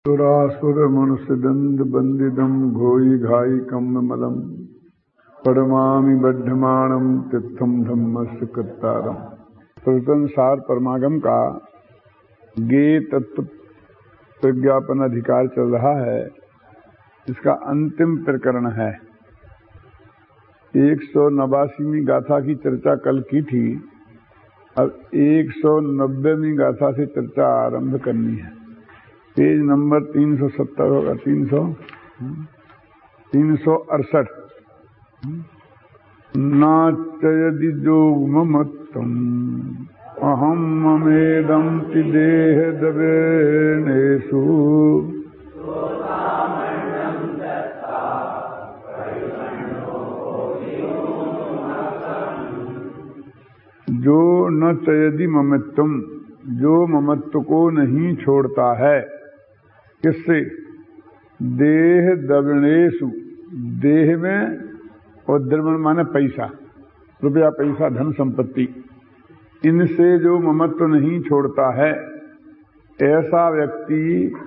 सुरासुर मनुष्य दंड बंदिदम घोई घाई कम मलम पड़मामि बद्धमाणम तिथम धम्मस्य कृतारम। प्रवचन सार परमागम का गे तत्व प्रज्ञापन अधिकार चल रहा है। इसका अंतिम प्रकरण है। 189वीं गाथा की चर्चा कल की थी। अब 190वीं गाथा से चर्चा आरंभ करनी है। पेज नंबर 370 होगा। 368। नाचयदि जोगमत्तम अहम ममेदम ति देह दवेनेषु जो न चयदि ममत्वम, जो ममत्व को नहीं छोड़ता है। किससे? देह द्रविणेषु, देह में, और द्रवण माने पैसा, रुपया पैसा धन संपत्ति, इनसे जो ममत्व नहीं छोड़ता है, ऐसा व्यक्ति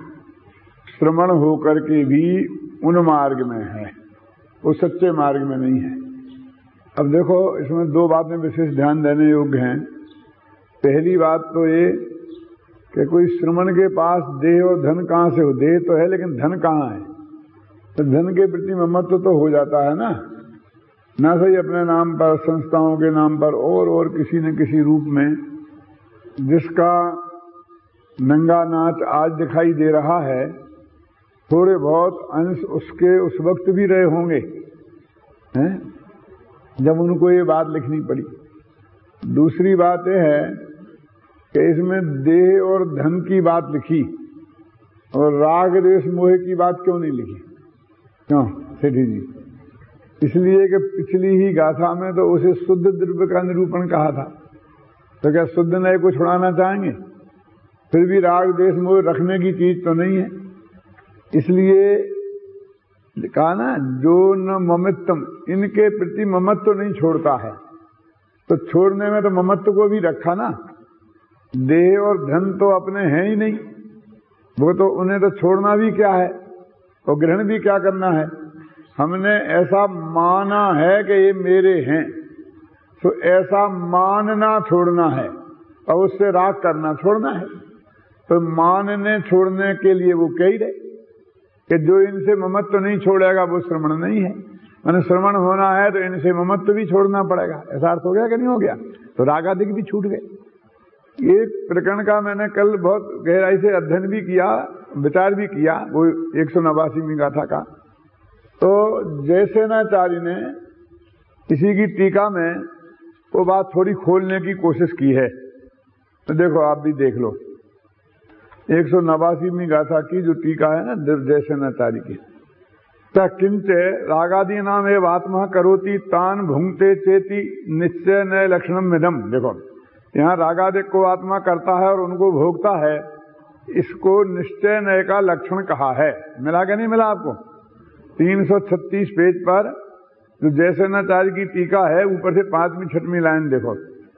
श्रमण होकर के भी उन मार्ग में है, वो सच्चे मार्ग में नहीं है। अब देखो, इसमें दो बातें विशेष ध्यान देने योग्य हैं। पहली बात तो ये कि कोई श्रमण के पास देह और धन कहां से हो? देह तो है लेकिन धन कहां है? तो धन के प्रति ममत्व तो हो जाता है ना सही अपने नाम पर, संस्थाओं के नाम पर, और किसी न किसी रूप में। जिसका नंगा नाच आज दिखाई दे रहा है, थोड़े बहुत अंश उसके उस वक्त भी रहे होंगे हैं जब उनको ये बात लिखनी पड़ी। दूसरी बात यह है कि इसमें देह और धन की बात लिखी और राग देश मोह की बात क्यों नहीं लिखी? क्यों सेठी जी? इसलिए कि पिछली ही गाथा में तो उसे शुद्ध द्रव्य का निरूपण कहा था। तो क्या शुद्ध नए को छुड़ाना चाहेंगे? फिर भी राग देश मोह रखने की चीज तो नहीं है। इसलिए कहा ना, जो न ममत्वम, इनके प्रति ममत्व नहीं छोड़ता है। तो छोड़ने में तो ममत्व को भी रखा ना। देह और धन तो अपने हैं ही नहीं, वो तो उन्हें तो छोड़ना भी क्या है और ग्रहण भी क्या करना है। हमने ऐसा माना है कि ये मेरे हैं, तो ऐसा मानना छोड़ना है और उससे राग करना छोड़ना है। तो मानने छोड़ने के लिए वो कह ही रहे कि जो इनसे ममत्व नहीं छोड़ेगा वो श्रमण नहीं है। मैंने श्रमण होना है तो इनसे ममत्व भी छोड़ना पड़ेगा। ऐसा अर्थ हो गया कि नहीं हो गया? तो रागादिक भी छूट गए। ये प्रकरण का मैंने कल बहुत गहराई से अध्ययन भी किया, विचार भी किया, वो 189वीं गाथा का। तो जयसेनाचार्य ने इसी की टीका में वो बात थोड़ी खोलने की कोशिश की है। तो देखो, आप भी देख लो 189वीं गाथा की जो टीका है ना जयसेनाचार्य की। किंच रागादि नाम एव आत्मा करोति तान भुंगते चेति निश्चय नए लक्षणम मिदम। देखो, यहाँ रागादिक को आत्मा करता है और उनको भोगता है, इसको निश्चय नय का लक्षण कहा है। मिला कि नहीं मिला आपको? 336 पेज पर जो जयसेनाचार्य की टीका है, ऊपर से 5वीं 6वीं लाइन देखो।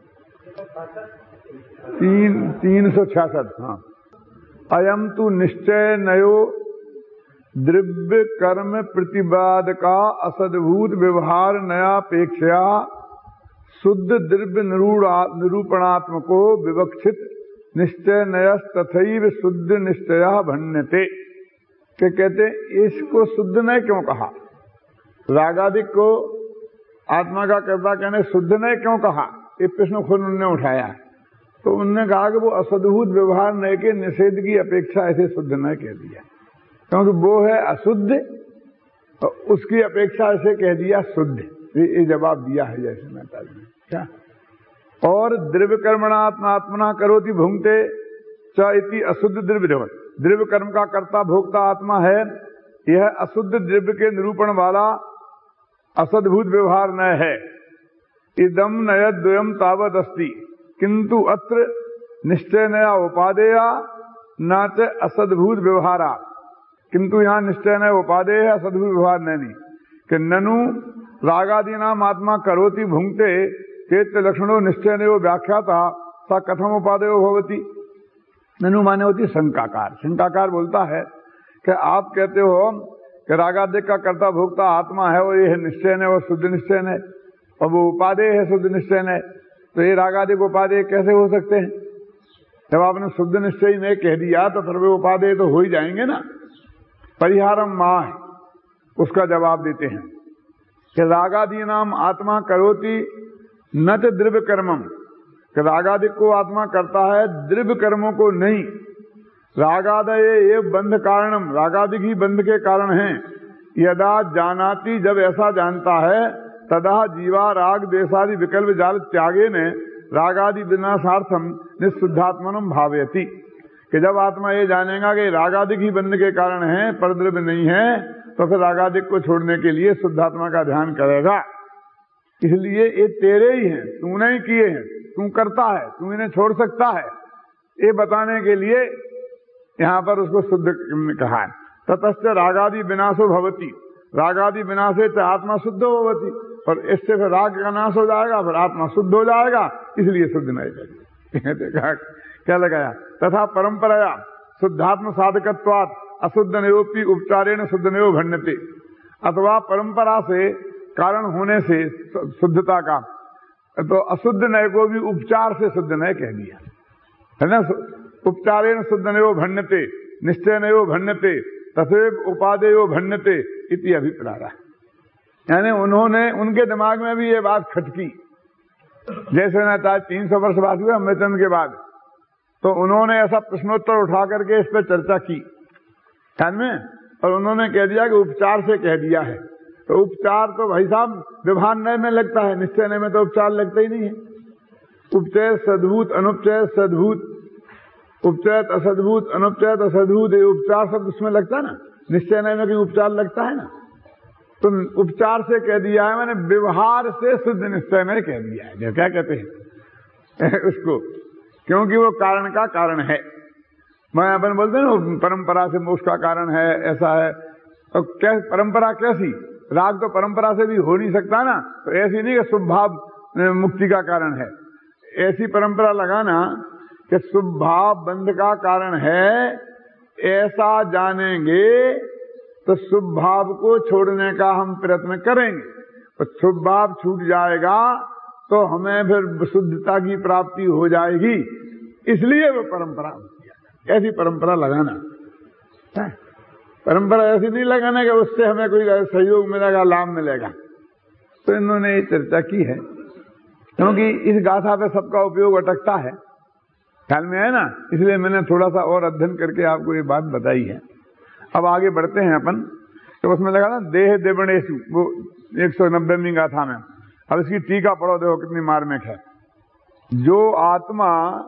366। हाँ, अयम तु निश्चय नयो द्रव्य कर्म प्रतिवाद का असद्भूत व्यवहार नयापेक्षया शुद्ध द्रव्य निरूपणात्मको विवक्षित निश्चय नयस तथैव शुद्ध निश्चय भन्यते। के कहते इसको शुद्ध नय क्यों कहा? रागादिक को आत्मा का कर्ता कहने शुद्ध नय क्यों कहा? ये प्रश्न खुद उन्होंने उठाया। तो उन्होंने कहा कि वो असद्भूत व्यवहार नय के निषेध की अपेक्षा ऐसे शुद्ध नय कह दिया, क्योंकि वो है अशुद्ध और उसकी अपेक्षा ऐसे कह दिया शुद्ध। ये जवाब दिया है जैसे मैं क्या। और द्रव्य कर्मणात्मा करोति भुंगते च इति अशुद्ध द्रव्य। द्रव्य कर्म का कर्ता भोक्ता आत्मा है, यह अशुद्ध द्रव्य के निरूपण वाला असद्भूत व्यवहार न है। इदम नयद्वयम तावद अस्ति किंतु अत्र निश्चय नया उपादेया न च असद्भूत व्यवहारा। किंतु यहाँ निश्चय नय उपादेय है, असद्भूत व्यवहार नहीं। कि ननु रागादि नाम आत्मा करोति भुंगते चेत लक्षणों निश्चय नयो व्याख्याता सा कथम उपादेयो भवति। ननु माने होती शंकाकार। शंकाकार बोलता है कि आप कहते हो कि रागादिक का कर्ता भोक्ता आत्मा है और ये निश्चय है, वो शुद्ध निश्चय है, और वो उपादेय है शुद्ध निश्चय है, तो ये रागादिक उपादेय कैसे हो सकते हैं? जब आपने शुद्ध निश्चय में कह दिया तो फिर वो उपादेय तो हो ही जाएंगे ना। परिहारम माह, उसका जवाब देते हैं कि रागादि नाम आत्मा करोति न च द्रव्य कर्मम, कि रागादिक को आत्मा करता है, द्रव्य कर्मों को नहीं। रागादय ये बंध कारणम, रागादिक ही बंध के कारण हैं। यदा जानाति, जब ऐसा जानता है, तदा जीवा राग देशादि विकल्प जाल त्यागे ने रागादि विनाशार्थम निःशुद्धात्मनम भावयति, कि जब आत्मा ये जानेगा कि रागादिक ही बंध के कारण है, परद्रव्य नहीं है, तो फिर रागादिक को छोड़ने के लिए शुद्धात्मा का ध्यान करेगा। इसलिए ये तेरे ही हैं, तूने ही किए हैं, तू करता है, तू इन्हें छोड़ सकता है, ये बताने के लिए यहाँ पर उसको शुद्ध कहा है। ततश्च रागादि विनाशो भवति, रागादि विनाशे च आत्मा शुद्ध भवति, पर इससे फिर राग का नाश हो जाएगा, फिर आत्मा शुद्ध हो जाएगा, इसलिए शुद्ध नहीं करेगा। क्या लगाया? तथा परंपराया शुद्धात्म साधकत्वात् अशुद्ध नयोपि उपचारेण शुद्ध नयो भण्यते, अथवा परंपरा से कारण होने से शुद्धता का, तो अशुद्ध नय को भी उपचार से शुद्ध नय कह दिया है ना। उपचारेण शुद्ध नयो भण्यते, निश्चय नयो भण्यते, तथैव उपादेयो भण्यते इति अभिप्राय। यानी उन्होंने, उनके दिमाग में भी ये बात खटकी, जैसे ना 300 वर्ष बाद हुए अमृतचंद के बाद, तो उन्होंने ऐसा प्रश्नोत्तर उठा करके इस पर चर्चा की ध्यान में, और उन्होंने कह दिया कि उपचार से कह दिया है। तो उपचार तो भाई साहब व्यवहार नय में लगता है, निश्चय नय में तो उपचार लगता ही नहीं है। उपचय सद्भूत अनुपचय सद्भूत, उपचयत असद्भूत अनुपचयत असद्भूत, ये उपचार शब्द उसमें लगता है ना, निश्चय नय में कहीं उपचार लगता है ना। तो उपचार से कह दिया है, मैंने व्यवहार से शुद्ध निश्चय में कह दिया है। क्या कहते हैं उसको, क्योंकि वो कारण का कारण है। मैं अपन बोलते हैं ना परंपरा से मोक्ष का कारण है, ऐसा है। तो क्या परंपरा कैसी? राग तो परंपरा से भी हो नहीं सकता ना, तो ऐसी नहीं कि शुभ भाव मुक्ति का कारण है। ऐसी परंपरा लगाना कि शुभ भाव बंध का कारण है, ऐसा जानेंगे तो शुभ भाव को छोड़ने का हम प्रयत्न करेंगे। तो शुभ भाव छूट जाएगा तो हमें फिर शुद्धता की प्राप्ति हो जाएगी, इसलिए वो परंपरा। ऐसी परंपरा लगाना है। परंपरा ऐसी नहीं लगाना कि उससे हमें कोई सहयोग मिलेगा, लाभ मिलेगा। तो इन्होंने ये चर्चा की है, क्योंकि इस गाथा पे सबका उपयोग अटकता है, ख्याल में है ना, इसलिए मैंने थोड़ा सा और अध्ययन करके आपको ये बात बताई है। अब आगे बढ़ते हैं अपन। तो उसमें लगा ना देह देवणेशु, वो 190वीं गाथा में। अब इसकी टीका पढ़ो, देखो कितनी मार्मिक है। जो आत्मा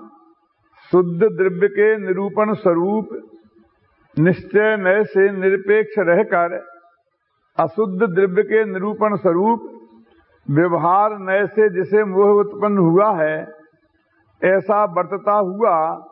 शुद्ध द्रव्य के निरूपण स्वरूप निश्चय नय से निरपेक्ष रहकर अशुद्ध द्रव्य के निरूपण स्वरूप व्यवहार नय से जिसे मोह उत्पन्न हुआ है, ऐसा बरतता हुआ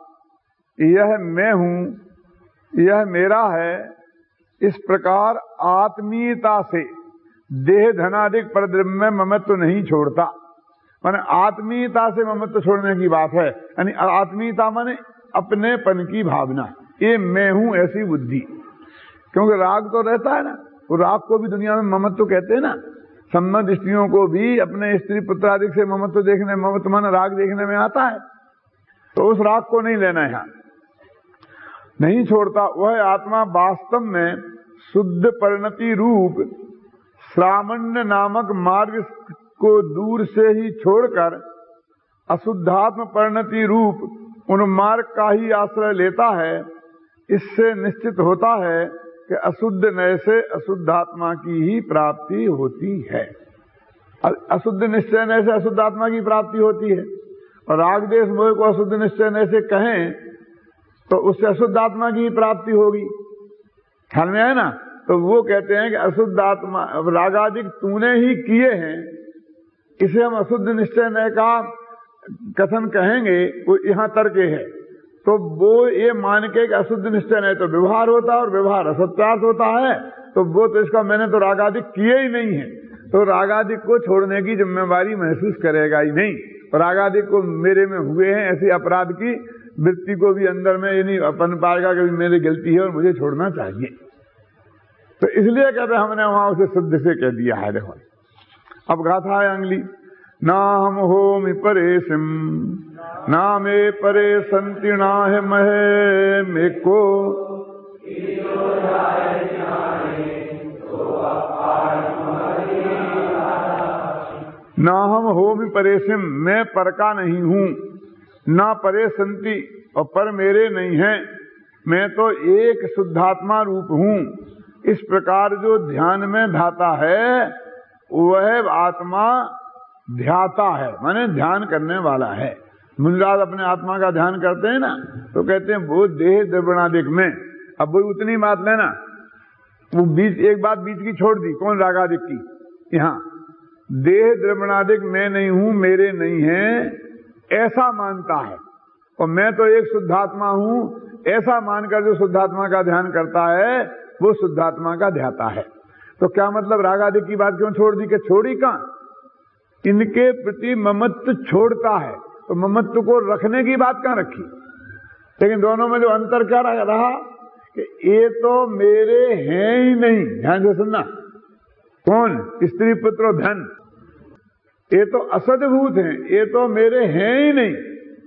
यह मैं हूं, यह मेरा है, इस प्रकार आत्मीयता से देह धनादिक परद्रव्य में ममत्व नहीं छोड़ता। माने आत्मीयता से ममत्व छोड़ने की बात है। यानी आत्मीयता माने अपनेपन की भावना, ये मैं हूं ऐसी बुद्धि। क्योंकि राग तो रहता है ना, वो राग को भी दुनिया में ममत्व कहते हैं ना। सम्मत स्त्रियों को भी अपने स्त्री पुत्र आदि से ममत्व देखने, ममत्व माने राग देखने में आता है। तो उस राग को नहीं लेना, यहां नहीं छोड़ता। वह आत्मा वास्तव में शुद्ध परिणति रूप श्रामण्य नामक मार्ग को दूर से ही छोड़कर अशुद्धात्म परिणति रूप उन मार्ग का ही आश्रय लेता है। इससे निश्चित होता है कि अशुद्ध नय से अशुद्धात्मा की ही प्राप्ति होती है। अशुद्ध निश्चय नय से अशुद्धात्मा की प्राप्ति होती है। और राग देश मोह को अशुद्ध निश्चय नय से कहें तो उससे अशुद्धात्मा की ही प्राप्ति होगी। ख्याल में है ना। तो वो कहते हैं कि अशुद्ध आत्मा रागादिक तूने ही किए हैं, इसे हम अशुद्ध निश्चय नय का कथन कहेंगे। वो यहाँ तर्क है, तो वो ये मान के कि अशुद्ध निश्चय नय तो व्यवहार होता है और व्यवहार असत्यार्थ होता है, तो वो तो इसका मैंने तो रागादिक किए ही नहीं है, तो रागादिक को छोड़ने की जिम्मेवारी महसूस करेगा ही नहीं। रागादिक को मेरे में हुए हैं ऐसी अपराध की वृत्ति को भी अंदर में ये नहीं अपन पाएगा कि मेरी गलती है और मुझे छोड़ना चाहिए। तो इसलिए कहते हमने वहां उसे शुद्ध से कह दिया है। देखो अब गाथा है अगली, ना हम होमि परेशम ना मे परे संति ना है महे मे को ना हम होमि परेशम, मैं पर का नहीं हूं, ना परे संति और पर मेरे नहीं है, मैं तो एक शुद्धात्मा रूप हूं। इस प्रकार जो ध्यान में धाता है वह आत्मा ध्याता है, माने ध्यान करने वाला है। मुनिराज अपने आत्मा का ध्यान करते हैं ना तो कहते हैं वो देह द्रवणादिक में, अब वो उतनी बात लेना, वो बीच एक बात बीच की छोड़ दी, कौन रागादिक की, यहाँ देह द्रवणादिक मैं नहीं हूं, मेरे नहीं है ऐसा मानता है, और मैं तो एक शुद्धात्मा हूं ऐसा मानकर जो शुद्धात्मा का ध्यान करता है वो शुद्धात्मा का ध्याता है। तो क्या मतलब रागादिक की बात क्यों छोड़ दी, कि छोड़ी कहां, इनके प्रति ममत्व छोड़ता है, तो ममत्व को रखने की बात कहां रखी। लेकिन दोनों में जो अंतर क्या रहा कि ये तो मेरे हैं ही नहीं, ध्यान से सुनना, कौन, स्त्री पुत्र धन, ये तो असदभूत हैं, ये तो मेरे हैं ही नहीं,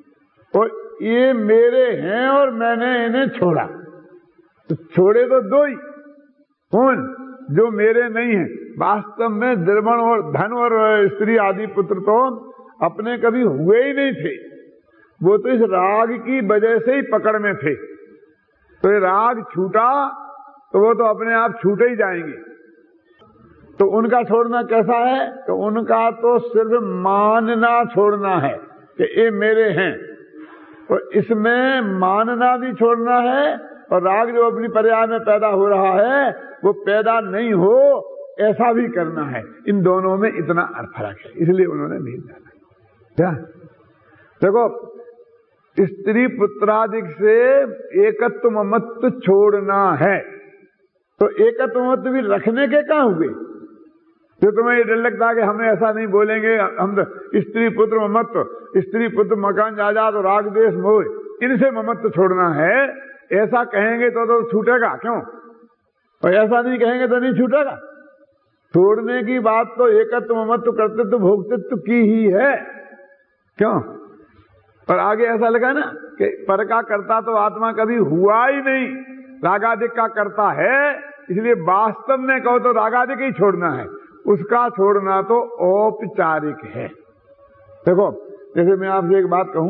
और ये मेरे हैं और मैंने इन्हें छोड़ा। तो छोड़े तो दो ही, कौन, जो मेरे नहीं है। वास्तव में द्रवण और धन और स्त्री आदि पुत्र तो अपने कभी हुए ही नहीं थे, वो तो इस राग की वजह से ही पकड़ में थे। तो ये राग छूटा तो वो तो अपने आप छूटे ही जाएंगे। तो उनका छोड़ना कैसा है, तो उनका तो सिर्फ मानना छोड़ना है कि ये मेरे हैं, और इसमें मानना भी छोड़ना है, और राग जो अपनी पर्याय में पैदा हो रहा है वो पैदा नहीं हो ऐसा भी करना है। इन दोनों में इतना फर्क है, इसलिए उन्होंने भेज डाला। क्या देखो, स्त्री पुत्रादिक से एकत्व ममत्व छोड़ना है, तो एकत्व ममत्व भी रखने के कहां हुए। जो तुम्हें ये डर लगता है कि हमें ऐसा नहीं बोलेंगे, हम स्त्री पुत्र ममत्व, स्त्री पुत्र मकान जायदाद और राग देश मोह, इनसे ममत्व छोड़ना है, ऐसा कहेंगे तो छूटेगा क्यों, और ऐसा नहीं कहेंगे तो नहीं छूटेगा। छोड़ने की बात तो एकत्व ममत्व कर्तृत्व भोक्तृत्व की ही है, क्यों। पर आगे ऐसा लगा ना कि पर का कर्ता तो आत्मा कभी हुआ ही नहीं, रागादिक का कर्ता है, इसलिए वास्तव में कहो तो रागादिक ही छोड़ना है, उसका छोड़ना तो औपचारिक है। देखो जैसे मैं आपसे एक बात कहूं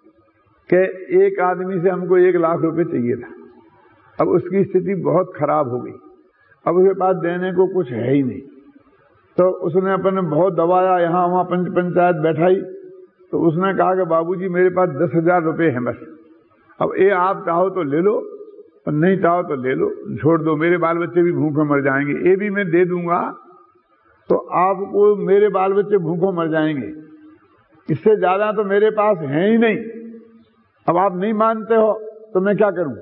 कि एक आदमी से हमको 1 लाख रुपए चाहिए था, अब उसकी स्थिति बहुत खराब हो गई, अब उसके पास देने को कुछ है ही नहीं, तो उसने अपने बहुत दबाया, यहाँ वहाँ पंचायत बैठाई, तो उसने कहा कि बाबूजी मेरे पास 10,000 रुपए हैं बस, अब ये आप चाहो तो ले लो और नहीं चाहो तो ले लो, छोड़ दो, मेरे बाल बच्चे भी भूखे मर जाएंगे, ये भी मैं दे दूंगा तो आपको मेरे बाल बच्चे भूखों मर जाएंगे, इससे ज्यादा तो मेरे पास है ही नहीं। अब आप नहीं मानते हो तो मैं क्या करूं,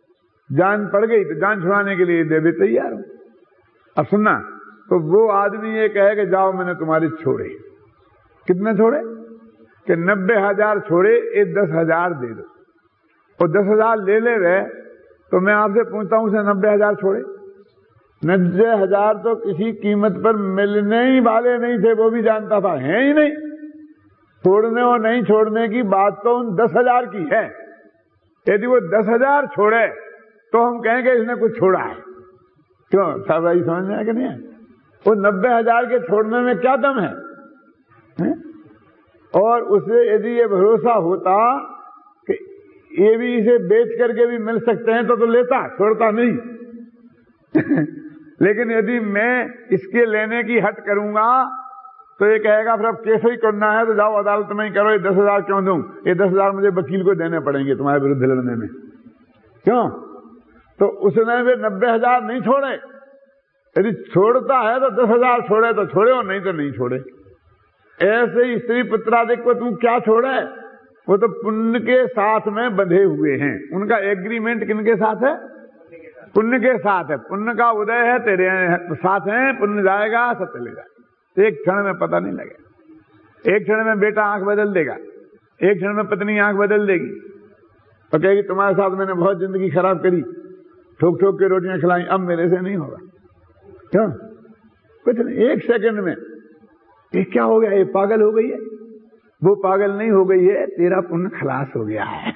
जान पड़ गई तो जान छुड़ाने के लिए दे भी तैयार हूं। अब सुनना, तो वो आदमी ये कहे कि जाओ मैंने तुम्हारी छोड़े, कितने छोड़े, कि 90,000 छोड़े, ये 10,000 दे दो, और 10,000 ले रहे, तो मैं आपसे पूछता हूं उसे 90,000 छोड़े, 90,000 तो किसी कीमत पर मिलने ही वाले नहीं थे, वो भी जानता था, है ही नहीं। छोड़ने और नहीं छोड़ने की बात तो उन 10,000 की है, यदि वो 10,000 छोड़े तो हम कहेंगे इसने कुछ छोड़ा है, क्यों साहब, भाई समझ में है कि नहीं है। वो 90,000 के छोड़ने में क्या दम है? और उसे यदि ये भरोसा होता कि ये भी इसे बेच करके भी मिल सकते हैं तो लेता, छोड़ता नहीं। लेकिन यदि मैं इसके लेने की हट करूंगा तो ये कहेगा फिर अब केस ही करना है तो जाओ अदालत में ही करो, ये 10,000 क्यों दूं, ये 10,000 मुझे वकील को देने पड़ेंगे तुम्हारे विरुद्ध लड़ने में, क्यों। तो उसने भी 90,000 नहीं छोड़े, यदि छोड़ता है तो 10,000 छोड़े तो छोड़े, और नहीं तो नहीं छोड़े। ऐसे ही स्त्री पुत्रादिक को तू क्या छोड़े, वो तो पुण्य के साथ में बंधे हुए हैं, उनका एग्रीमेंट किनके साथ है, पुण्य के साथ है, पुण्य का उदय है तेरे साथ है, पुण्य जाएगा सब चलेगा, एक क्षण में पता नहीं लगेगा, एक क्षण में बेटा आंख बदल देगा, एक क्षण में पत्नी आंख बदल देगी, और कहेगी तुम्हारे साथ मैंने बहुत जिंदगी खराब करी, ठोक ठोक के रोटियां खिलाई, अब मेरे से नहीं होगा। क्यों? कुछ नहीं, एक सेकंड में ये क्या हो गया, ये पागल हो गई है। वो पागल नहीं हो गई है, तेरा पुण्य खलास हो गया है।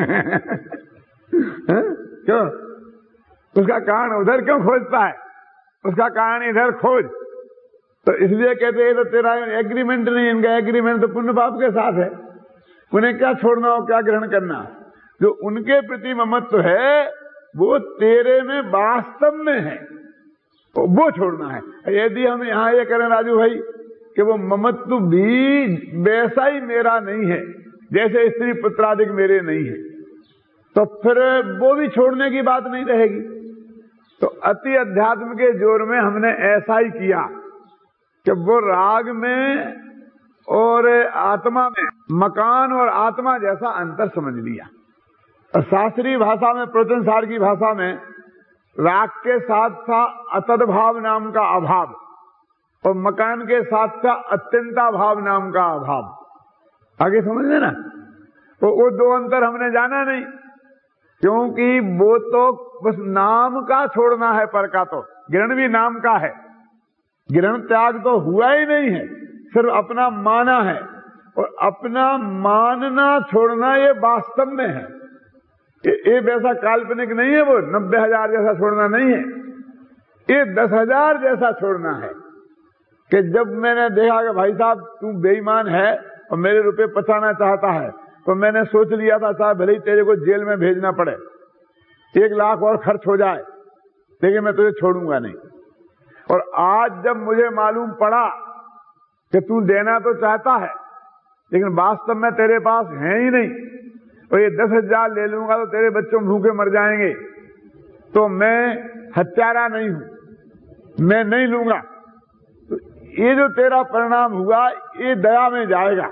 क्यों? उसका कारण उधर क्यों खोजता है, उसका कारण इधर खोज। तो इसलिए कहते हैं तो तेरा एग्रीमेंट नहीं, इनका एग्रीमेंट तो पुण्य पाप के साथ है। उन्हें क्या छोड़ना और क्या ग्रहण करना, जो उनके प्रति ममत्व है वो तेरे में वास्तव में है, वो छोड़ना है। यदि हम यहाँ ये करें राजू भाई कि वो ममत्व भी वैसा ही मेरा नहीं है जैसे स्त्री पुत्रादिक मेरे नहीं है, तो फिर वो भी छोड़ने की बात नहीं रहेगी। तो अति अध्यात्म के जोर में हमने ऐसा ही किया कि वो राग में और आत्मा में मकान और आत्मा जैसा अंतर समझ लिया। और शास्त्रीय भाषा में, प्रवचनसार की भाषा में, राग के साथ था अतद्भाव नाम का अभाव और मकान के साथ था अत्यंता भाव नाम का अभाव। आगे समझ लेना। तो वो दो अंतर हमने जाना नहीं, क्योंकि वो तो बस नाम का छोड़ना है, पर का तो ग्रहण भी नाम का है, ग्रहण त्याग तो हुआ ही नहीं है, सिर्फ अपना माना है। और अपना मानना छोड़ना ये वास्तव में है, ये वैसा काल्पनिक नहीं है। वो 90,000 जैसा छोड़ना नहीं है, ये 10,000 जैसा छोड़ना है। कि जब मैंने देखा कि भाई साहब तू बेईमान है और मेरे रुपए बचाना चाहता है, तो मैंने सोच लिया था साहब भले ही तेरे को जेल में भेजना पड़े, 1 लाख और खर्च हो जाए, लेकिन मैं तुझे छोड़ूंगा नहीं। और आज जब मुझे मालूम पड़ा कि तू देना तो चाहता है लेकिन वास्तव में तेरे पास है ही नहीं, और ये 10,000 ले लूंगा तो तेरे बच्चों भूखे मर जाएंगे, तो मैं हत्यारा नहीं हूं, मैं नहीं लूंगा। तो ये जो तेरा परिणाम हुआ ये दया में जाएगा,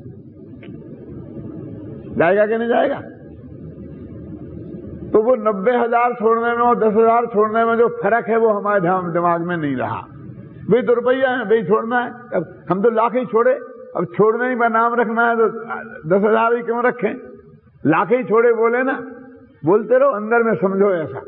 जाएगा कि नहीं जाएगा? तो वो 90,000 छोड़ने में और 10,000 छोड़ने में जो फर्क है वो हमारे दिमाग में नहीं रहा। भाई तो रुपया है, भाई छोड़ना है, अब हम तो लाख ही छोड़े, अब छोड़ने ही का नाम रखना है तो 10,000 ही क्यों रखें, लाख ही छोड़े बोले ना, बोलते रहो, अंदर में समझो।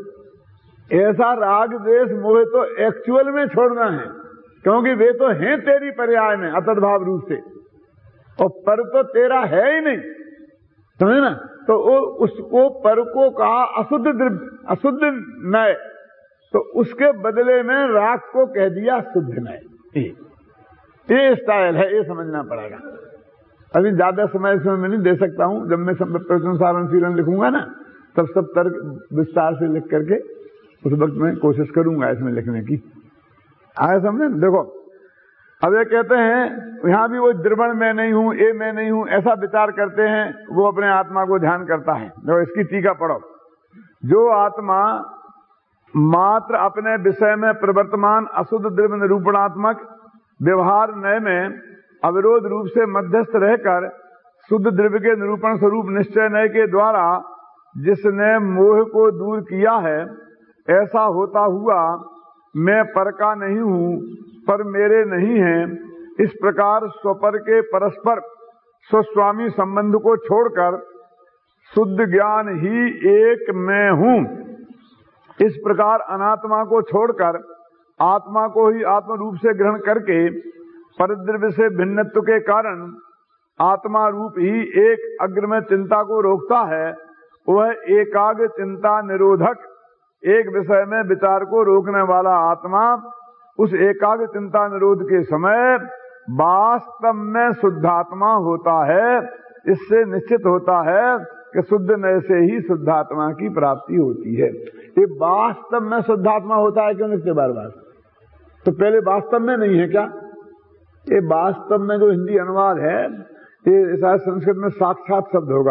ऐसा राग द्वेष मोह तो एक्चुअल में छोड़ना है, क्योंकि वे तो हैं तेरी पर्याय में अतद्भाव रूप से, और पर तो तेरा है ही नहीं, समझे ना। तो उसको पर को कहा अशुद्ध द्रव्य, अशुद्ध नय, तो उसके बदले में राग को कह दिया शुद्ध नय। ये स्टाइल है, ये समझना पड़ेगा। अभी ज्यादा समय इसमें मैं नहीं दे सकता हूं, जब मैं प्रवचन सारण सीरण लिखूंगा ना तब सब तर्क विस्तार से लिख करके उस वक्त मैं कोशिश करूंगा इसमें लिखने की। आगे समझे? देखो अब ये कहते हैं यहां भी वो द्रवण मैं नहीं हूं, ये मैं नहीं हूं, ऐसा विचार करते हैं, वो अपने आत्मा को ध्यान करता है। देखो इसकी टीका पढ़ो। जो आत्मा मात्र अपने विषय में प्रवर्तमान अशुद्ध द्रव्य निरूपणात्मक व्यवहार नय में अविरोध रूप से मध्यस्थ रहकर शुद्ध द्रव्य के निरूपण स्वरूप निश्चय नय के द्वारा जिसने मोह को दूर किया है, ऐसा होता हुआ मैं पर का नहीं हूं, पर मेरे नहीं है, इस प्रकार स्वपर के परस्पर स्वस्वामी संबंध को छोड़कर शुद्ध ज्ञान ही एक मैं हूं, इस प्रकार अनात्मा को छोड़कर आत्मा को ही आत्म रूप से ग्रहण करके परद्रव्य से भिन्नत्व के कारण आत्मा रूप ही एक अग्रम चिंता को रोकता है। वह एकाग्र चिंता निरोधक एक विषय में विचार को रोकने वाला आत्मा उस एकाग्र चिंता निरोध के समय वास्तव में शुद्धात्मा होता है। इससे निश्चित होता है कि शुद्ध नय से ही शुद्धात्मा की प्राप्ति होती है। ये वास्तव में शुद्धात्मा होता है क्यों लिखते बार बार? तो पहले वास्तव में नहीं है क्या? ये वास्तव में जो हिंदी अनुवाद है ये शायद संस्कृत में साक्षात शब्द होगा,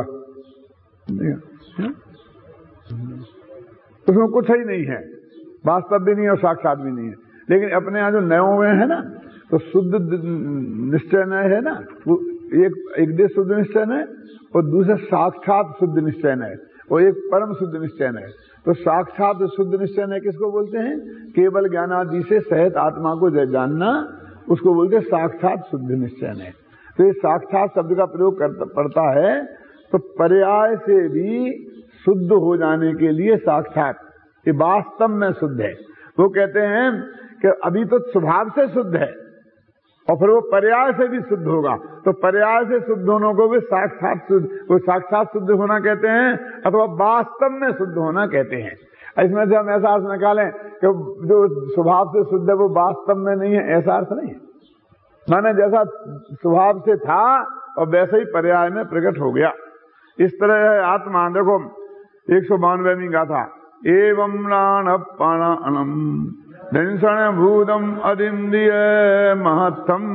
उसमें कुछ ही नहीं है, वास्तव भी नहीं और साक्षात भी नहीं है। लेकिन अपने यहाँ जो नयों में है ना, तो शुद्ध निश्चय नय है ना, वो एक देश शुद्ध निश्चय नय और दूसरा साक्षात शुद्ध निश्चय नय, और एक परम शुद्ध निश्चय नय। तो साक्षात शुद्ध निश्चय नय किसको बोलते हैं? केवल ज्ञानादि से सहित आत्मा को जानना, उसको बोलते हैं साक्षात शुद्ध निश्चय नय। तो ये साक्षात शब्द का प्रयोग पड़ता है तो पर्याय से भी शुद्ध हो जाने के लिए साक्षात, ये वास्तव में शुद्ध है। वो कहते हैं कि अभी तो स्वभाव से शुद्ध है और फिर वो पर्याय से भी शुद्ध होगा, तो पर्याय से शुद्ध होने को भी साक्षात शुद्ध, वो साक्षात शुद्ध होना कहते हैं अथवा वास्तव में शुद्ध होना कहते हैं। इसमें से हम ऐसा अर्थ निकालें कि जो स्वभाव से शुद्ध है वो वास्तव में नहीं है, ऐसा अर्थ नहीं है। माने जैसा स्वभाव से था और वैसे ही पर्याय में प्रकट हो गया। इस तरह है आत्मा। देखो 192वीं गाथा, एवं प्राणपाणानम दंसन भूतम अदिंद्रिय महत्तम।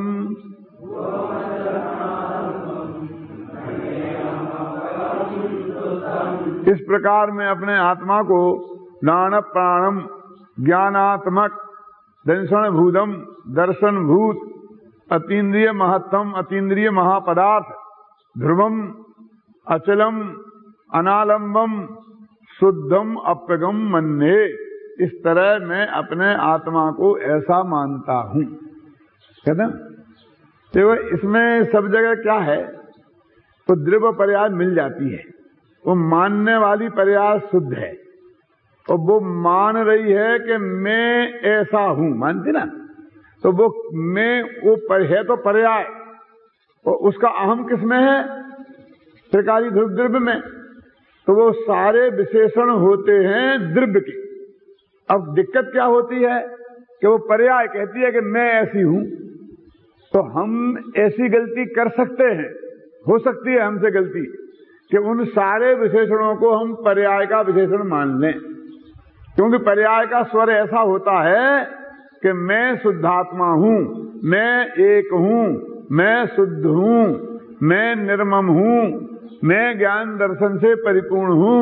इस प्रकार में अपने आत्मा को प्राण प्राणम ज्ञानात्मक, दंसन भूतम दर्शन भूत, अतीन्द्रिय महत्तम अतीन्द्रिय महापदार्थ, ध्रुवम अचलम अनालंबम शुद्धम अप्यगम मन्ये। इस तरह मैं अपने आत्मा को ऐसा मानता हूं, है ना। तो इसमें सब जगह क्या है, तो द्रव्य पर्याय मिल जाती है। वो मानने वाली पर्याय शुद्ध है और वो मान रही है कि मैं ऐसा हूं, मानती ना। तो वो मैं वो है तो पर्याय, और उसका अहम किसमें है, त्रिकाली ध्रुव द्रव्य में। तो वो सारे विशेषण होते हैं द्रव्य के। अब दिक्कत क्या होती है कि वो पर्याय कहती है कि मैं ऐसी हूं, तो हम ऐसी गलती कर सकते हैं, हो सकती है हमसे गलती कि उन सारे विशेषणों को हम पर्याय का विशेषण मान लें, क्योंकि पर्याय का स्वर ऐसा होता है कि मैं शुद्धात्मा हूं, मैं एक हूं, मैं शुद्ध हूं, मैं निर्मम हूं, मैं ज्ञान दर्शन से परिपूर्ण हूं।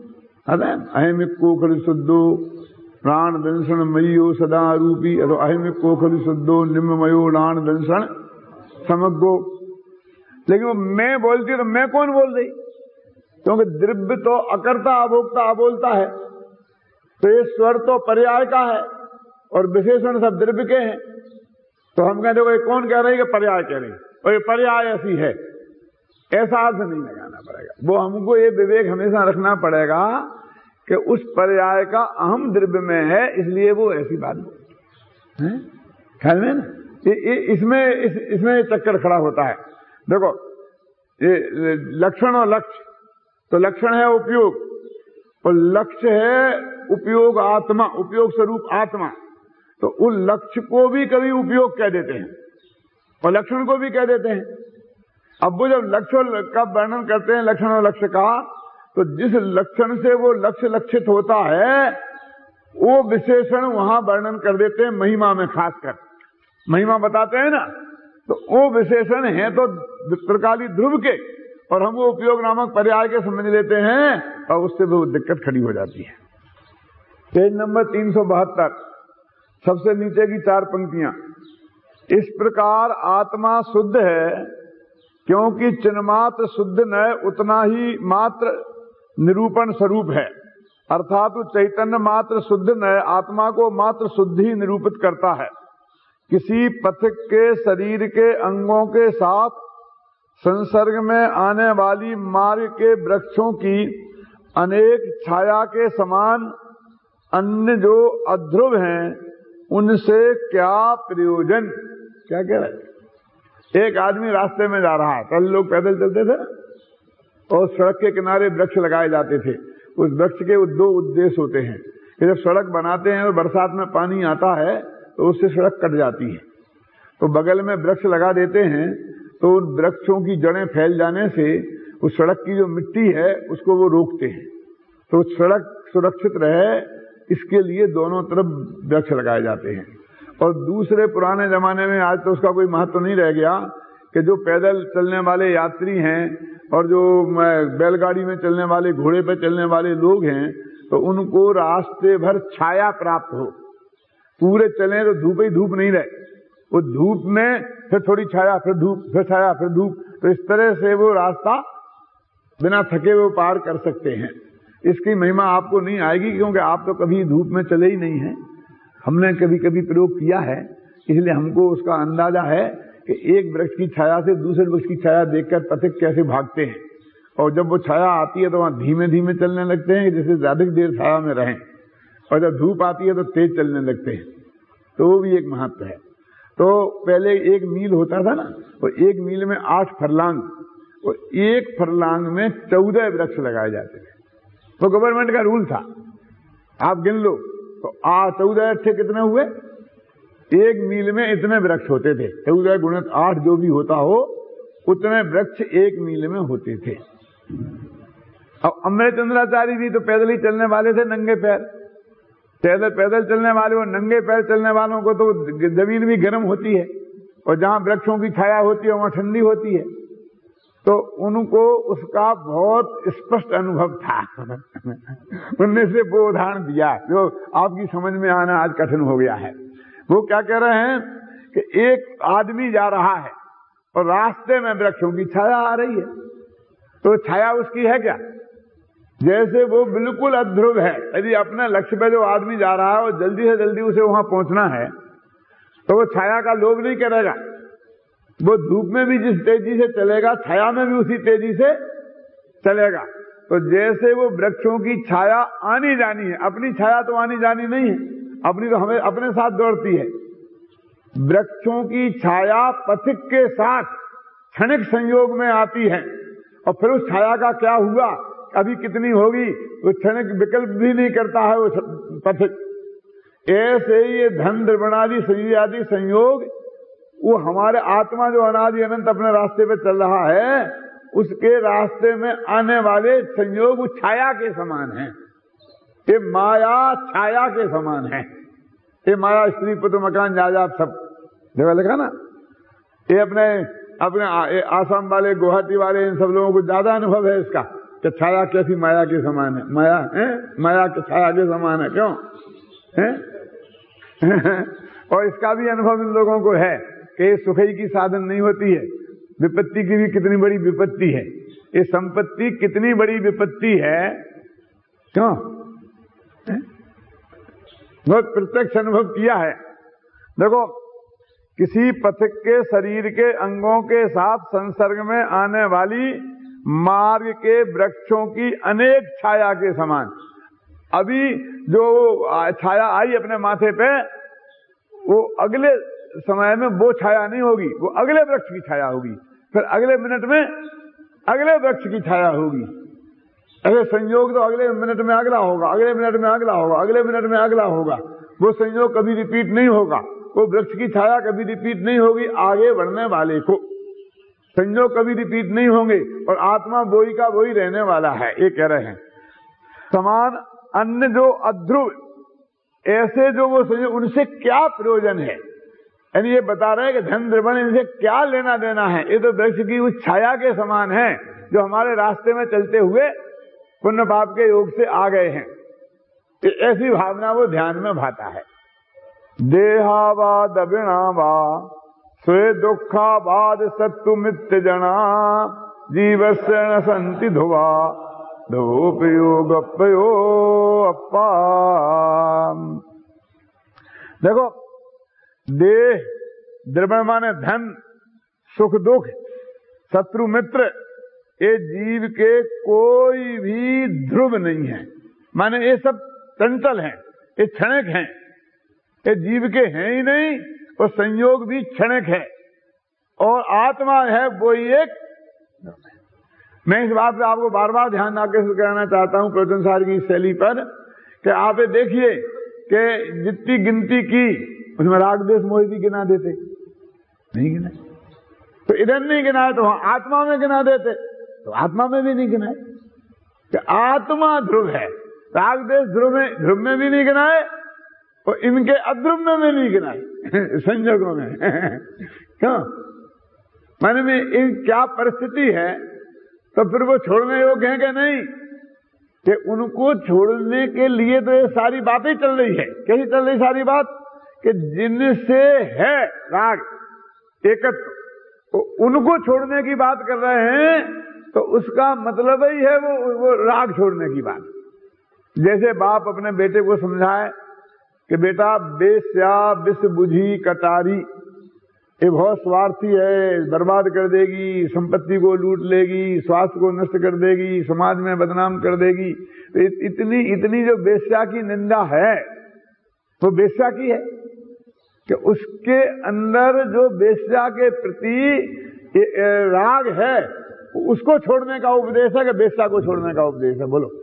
अहम कोखल शुद्धो प्राण दंशन मयो सदा रूपी, अहम कोखल शुद्धो निम्नमयो प्राण दंशन समग्रो। लेकिन वो मैं बोलती है तो मैं कौन बोल रही, क्योंकि द्रव्य तो अकर्ता अभोक्ता अबोलता है, तो ये स्वर तो पर्याय का है और विशेषण सब द्रव्य के हैं। तो हम कहते हैं कौन कह रही है कि पर्याय कह रही, और ये पर्याय ऐसी है, ऐसा अर्थ नहीं लगाना पड़ेगा। वो हमको ये विवेक हमेशा रखना पड़ेगा कि उस पर्याय का अहम द्रव्य में है, इसलिए वो ऐसी बात है। ख्याल में ना, इसमें चक्कर खड़ा होता है। देखो ये लक्षण और लक्ष्य, तो लक्षण है उपयोग और लक्ष्य है उपयोग आत्मा, उपयोग स्वरूप आत्मा। तो उस लक्ष्य को भी कभी उपयोग कह देते हैं और लक्षण को भी कह देते हैं। अब वो जब लक्ष्य का वर्णन करते हैं, लक्षण और लक्ष्य का, तो जिस लक्षण से वो लक्ष्य लक्षित होता है वो विशेषण वहां वर्णन कर देते हैं महिमा में, खासकर महिमा बताते हैं ना, तो वो विशेषण है तो त्रिकाली ध्रुव के, और हम वो उपयोग नामक पर्याय के समझ लेते हैं और उससे वो दिक्कत खड़ी हो जाती है। पेज नंबर 372, सबसे नीचे की 4 पंक्तियां। इस प्रकार आत्मा शुद्ध है क्योंकि चिन्मात्र शुद्ध न उतना ही मात्र निरूपण स्वरूप है, अर्थात चैतन्य मात्र शुद्ध न आत्मा को मात्र शुद्ध ही निरूपित करता है। किसी पथिक के शरीर के अंगों के साथ संसर्ग में आने वाली मार्ग के वृक्षों की अनेक छाया के समान अन्य जो अध्रुव हैं उनसे क्या प्रयोजन। क्या कह रहे, एक आदमी रास्ते में जा रहा है, पहले लोग पैदल चलते थे और सड़क के किनारे वृक्ष लगाए जाते थे। उस वृक्ष के 2 उद्देश्य होते हैं कि जब सड़क बनाते हैं और बरसात में पानी आता है तो उससे सड़क कट जाती है, तो बगल में वृक्ष लगा देते हैं, तो उन वृक्षों की जड़ें फैल जाने से उस सड़क की जो मिट्टी है उसको वो रोकते हैं, तो सड़क सुरक्षित रहे, इसके लिए दोनों तरफ वृक्ष लगाए जाते हैं। और दूसरे पुराने जमाने में, आज तो उसका कोई महत्व नहीं रह गया, कि जो पैदल चलने वाले यात्री हैं और जो बैलगाड़ी में चलने वाले, घोड़े पर चलने वाले लोग हैं, तो उनको रास्ते भर छाया प्राप्त हो। पूरे चलें तो धूप ही धूप नहीं रहे, वो धूप में फिर थोड़ी छाया, फिर धूप, फिर छाया, फिर धूप, तो इस तरह से वो रास्ता बिना थके हुए पार कर सकते हैं। इसकी महिमा आपको नहीं आएगी क्योंकि आप तो कभी धूप में चले ही नहीं हैं। हमने कभी कभी प्रयोग किया है, इसलिए हमको उसका अंदाजा है कि एक वृक्ष की छाया से दूसरे वृक्ष की छाया देखकर पथिक कैसे भागते हैं। और जब वो छाया आती है तो वहां धीमे धीमे चलने लगते हैं जैसे ज्यादा देर छाया में रहें, और जब धूप आती है तो तेज चलने लगते हैं। तो वो भी एक महत्व है। तो पहले 1 मील होता था ना, वो 1 मील में 8 फरलांग, और 1 फरलांग में 14 वृक्ष लगाए जाते थे। तो गवर्नमेंट का रूल था, आप गिन लो तो 14 अट्ठे कितने हुए, 1 मील में इतने वृक्ष होते थे। 14 गुणित 8 जो भी होता हो, उतने वृक्ष 1 मील में होते थे। अब अमृतचंद्राचार्य भी तो पैदल ही चलने वाले थे, नंगे पैर, पैदल चलने वाले, और नंगे पैर चलने वालों को तो जमीन भी गर्म होती है, और जहां वृक्षों की छाया होती है वहां ठंडी होती है। तो उनको उसका बहुत स्पष्ट अनुभव था। उनने से वो उदाहरण दिया जो आपकी समझ में आना आज कठिन हो गया है। वो क्या कह रहे हैं कि एक आदमी जा रहा है और रास्ते में वृक्षों की छाया आ रही है, तो छाया उसकी है क्या, जैसे वो बिल्कुल अध्रुव है। यदि अपने लक्ष्य पे जो आदमी जा रहा है और जल्दी से जल्दी उसे वहां पहुंचना है, तो वो छाया का लोभ नहीं करेगा। वो धूप में भी जिस तेजी से चलेगा, छाया में भी उसी तेजी से चलेगा। तो जैसे वो वृक्षों की छाया आनी जानी है, अपनी छाया तो आनी जानी नहीं है, अपनी तो हमें अपने साथ दौड़ती है। वृक्षों की छाया पथिक के साथ क्षणिक संयोग में आती है, और फिर उस छाया का क्या हुआ, अभी कितनी होगी, वो क्षणिक विकल्प भी नहीं करता है वो पथिक। ऐसे ये धन द्रवणादि शरीर आदि संयोग, वो हमारे आत्मा जो अनादि अनंत अपने रास्ते पे चल रहा है, उसके रास्ते में आने वाले संयोग वो छाया के समान है। ये माया छाया के समान है। ये माया स्त्री पुत्र मकान जायदाद सब जगह लिखा ना। ये अपने आसाम वाले, गुवाहाटी वाले, इन सब लोगों को ज्यादा अनुभव है इसका कि छाया कैसी माया के समान है। माया है, माया के छाया के समान है, क्यों है? और इसका भी अनुभव इन लोगों को है कि सुखई की साधन नहीं होती है, विपत्ति की भी कितनी बड़ी विपत्ति है, ये संपत्ति कितनी बड़ी विपत्ति है, क्यों बहुत प्रत्यक्ष अनुभव किया है। देखो, किसी पथिक के शरीर के अंगों के साथ संसर्ग में आने वाली मार्ग के वृक्षों की अनेक छाया के समान, अभी जो छाया आई अपने माथे पे, वो अगले समय में वो छाया नहीं होगी, वो अगले वृक्ष की छाया होगी, फिर अगले मिनट में अगले वृक्ष की छाया होगी। ऐसे संयोग तो अगले मिनट में अगला होगा, अगले मिनट में अगला होगा, अगले मिनट में अगला होगा। वो संयोग कभी रिपीट नहीं होगा, वो वृक्ष की छाया कभी रिपीट नहीं होगी। आगे बढ़ने वाले को संयोग कभी रिपीट नहीं होंगे, और आत्मा वही का वही रहने वाला है, ये कह रहे हैं। समान अन्य जो अध्रुव, ऐसे जो वो संयोग, उनसे क्या प्रयोजन है, यानी ये बता रहे हैं कि धन द्रवण इनसे क्या लेना देना है। ये तो वृक्ष की उस छाया के समान है जो हमारे रास्ते में चलते हुए पुण्य पाप के योग से आ गए हैं। ऐसी भावना वो ध्यान में भाता है। देहावाद अभिणावा स्वे दुखावाद सत्तु मित्य जना जीवस्य न संति धुवा धोपयोग अपयो अपा। देखो, देह द्रव्य माने धन, सुख दुख, शत्रु मित्र, ये जीव के कोई भी ध्रुव नहीं है। माने ये सब चंचल हैं, ये क्षणिक हैं, ये जीव के हैं ही नहीं, और संयोग भी क्षणिक है, और आत्मा है वो एक। मैं इस बात पे आपको बार बार ध्यान आकर्षित कराना चाहता हूं प्रवचन सार की शैली पर, कि आप ये देखिए कि जितनी गिनती की उसमें राग द्वेष मोह भी गिना देते, नहीं गिना, तो इधर नहीं गिनाए तो आत्मा में गिना देते, तो आत्मा में भी नहीं गिनाए कि आत्मा ध्रुव है। राग द्वेष ध्रुव में भी नहीं गिनाए, और इनके अध्रुव में भी नहीं गिनाए संयोगों में। क्यों? माने में इन क्या परिस्थिति है, तो फिर वो छोड़ने योग्य है कि नहीं, कि उनको छोड़ने के लिए तो ये सारी बातें चल रही है। कैसी चल रही सारी बात, कि जिनसे है राग एकत्व, तो उनको छोड़ने की बात कर रहे हैं, तो उसका मतलब ही है वो राग छोड़ने की बात। जैसे बाप अपने बेटे को समझाए कि बेटा बेस्या बिस बुझी कटारी, ये बहुत स्वार्थी है, बर्बाद कर देगी, संपत्ति को लूट लेगी, स्वास्थ्य को नष्ट कर देगी, समाज में बदनाम कर देगी। तो इतनी इतनी जो वेश्या की निंदा है वो वेश्या की है कि उसके अंदर जो वेश्या के प्रति राग है उसको छोड़ने का उपदेश है कि वेश्या को छोड़ने का उपदेश है? बोलो,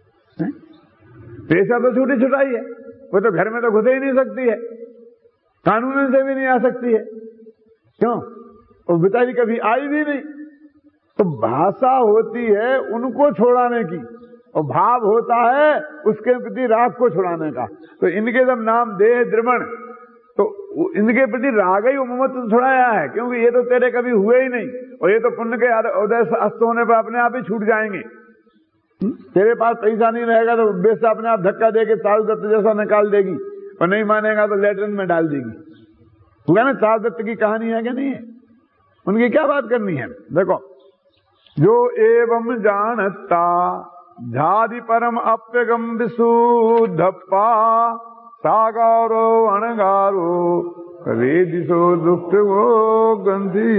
वेश्या तो छूटी छुटाई है, वो तो घर में तो घुस ही नहीं सकती है, कानून से भी नहीं आ सकती है। क्यों? वो बेचारी कभी आई भी नहीं। तो भाषा होती है उनको छुड़ाने की और भाव होता है उसके प्रति राग को छुड़ाने का। तो इनके जब नाम देह द्रमण, तो इनके प्रति राग ही ममत्व छुड़ाया है, क्योंकि ये तो तेरे कभी हुए ही नहीं और ये तो पुण्य के उदय अस्त होने पर अपने आप ही छूट जाएंगे। तेरे पास पैसा नहीं रहेगा तो बेसा अपने आप धक्का देके चारू दत्त जैसा निकाल देगी और नहीं मानेगा तो लेटरिन में डाल देगी। हुआ ना, चारू दत्त की कहानी है क्या? नहीं है। उनकी क्या बात करनी है? देखो, जो एवं जानता झादि परम अप्यगम विशुद्धप्पा सागारो अणगारो वेदिशो दुख वो गंधी।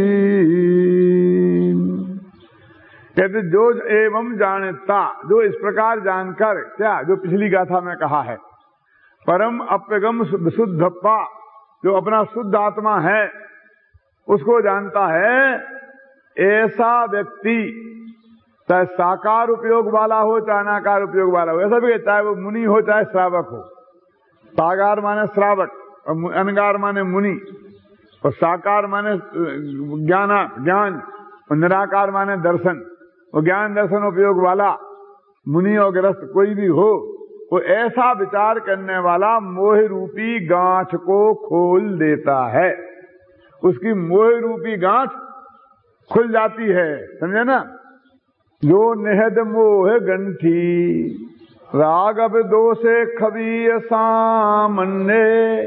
कहते जो एवं जानता, जो इस प्रकार जानकर, क्या जो पिछली गाथा में कहा है, परम अप्यगम विशुद्धप्पा, जो अपना शुद्ध आत्मा है उसको जानता है, ऐसा व्यक्ति चाहे साकार उपयोग वाला हो चाहे अनाकार उपयोग वाला हो, ऐसा भी चाहे वो मुनि हो चाहे श्रावक हो। साकार माने श्रावक और अनगार माने मुनि और साकार माने ज्ञान और निराकार माने दर्शन। और ज्ञान दर्शन उपयोग वाला मुनि और गृहस्थ कोई भी हो, वो ऐसा विचार करने वाला मोह रूपी गांठ को खोल देता है। उसकी मोह रूपी गांठ खुल जाती है, समझे ना? जो निहद मोह गंठी राग अब दोषे खबीय सामन्य।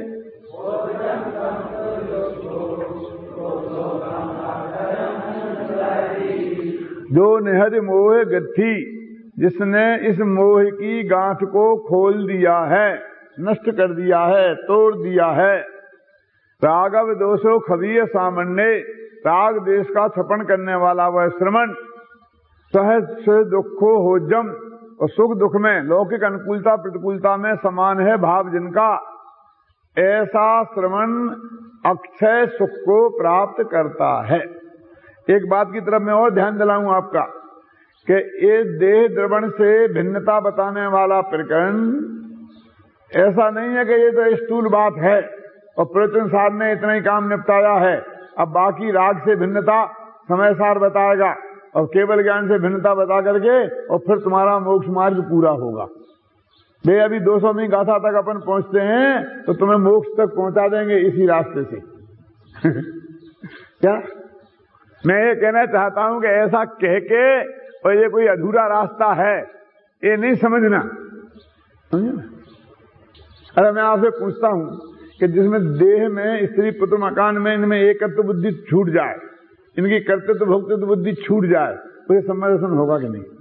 जो निहद मोह गंठी, जिसने इस मोह की गांठ को खोल दिया है, नष्ट कर दिया है, तोड़ दिया है। रागव दोषो खबीय सामन्य, राग देश का छपन करने वाला वह श्रमण। सहज से दुखो हो जम, और सुख दुख में लौकिक अनुकूलता प्रतिकूलता में समान है भाव जिनका, ऐसा श्रवण अक्षय सुख को प्राप्त करता है। एक बात की तरफ मैं और ध्यान दिलाऊं आपका कि ये देह द्रवण से भिन्नता बताने वाला प्रकरण ऐसा नहीं है कि ये तो स्थूल बात है और प्रवचन साहब ने इतना ही काम निपटाया है, अब बाकी राग से भिन्नता समय सार बताएगा और केवल ज्ञान से भिन्नता बता करके और फिर तुम्हारा मोक्ष मार्ग पूरा होगा। वे अभी 200वीं गाथा तक अपन पहुंचते हैं तो तुम्हें मोक्ष तक पहुंचा देंगे इसी रास्ते से। क्या मैं ये कहना चाहता हूं कि ऐसा कह के और ये कोई अधूरा रास्ता है ये नहीं समझना, समझे ना? अरे मैं आपसे पूछता हूं कि जिसमें देह में स्त्री पुत्र मकान में इनमें एकत्व बुद्धि छूट जाए, इनकी कर्तृत्व भोक्तृत्व बुद्धि छूट जाए तो ये सम्मर्शन होगा कि नहीं?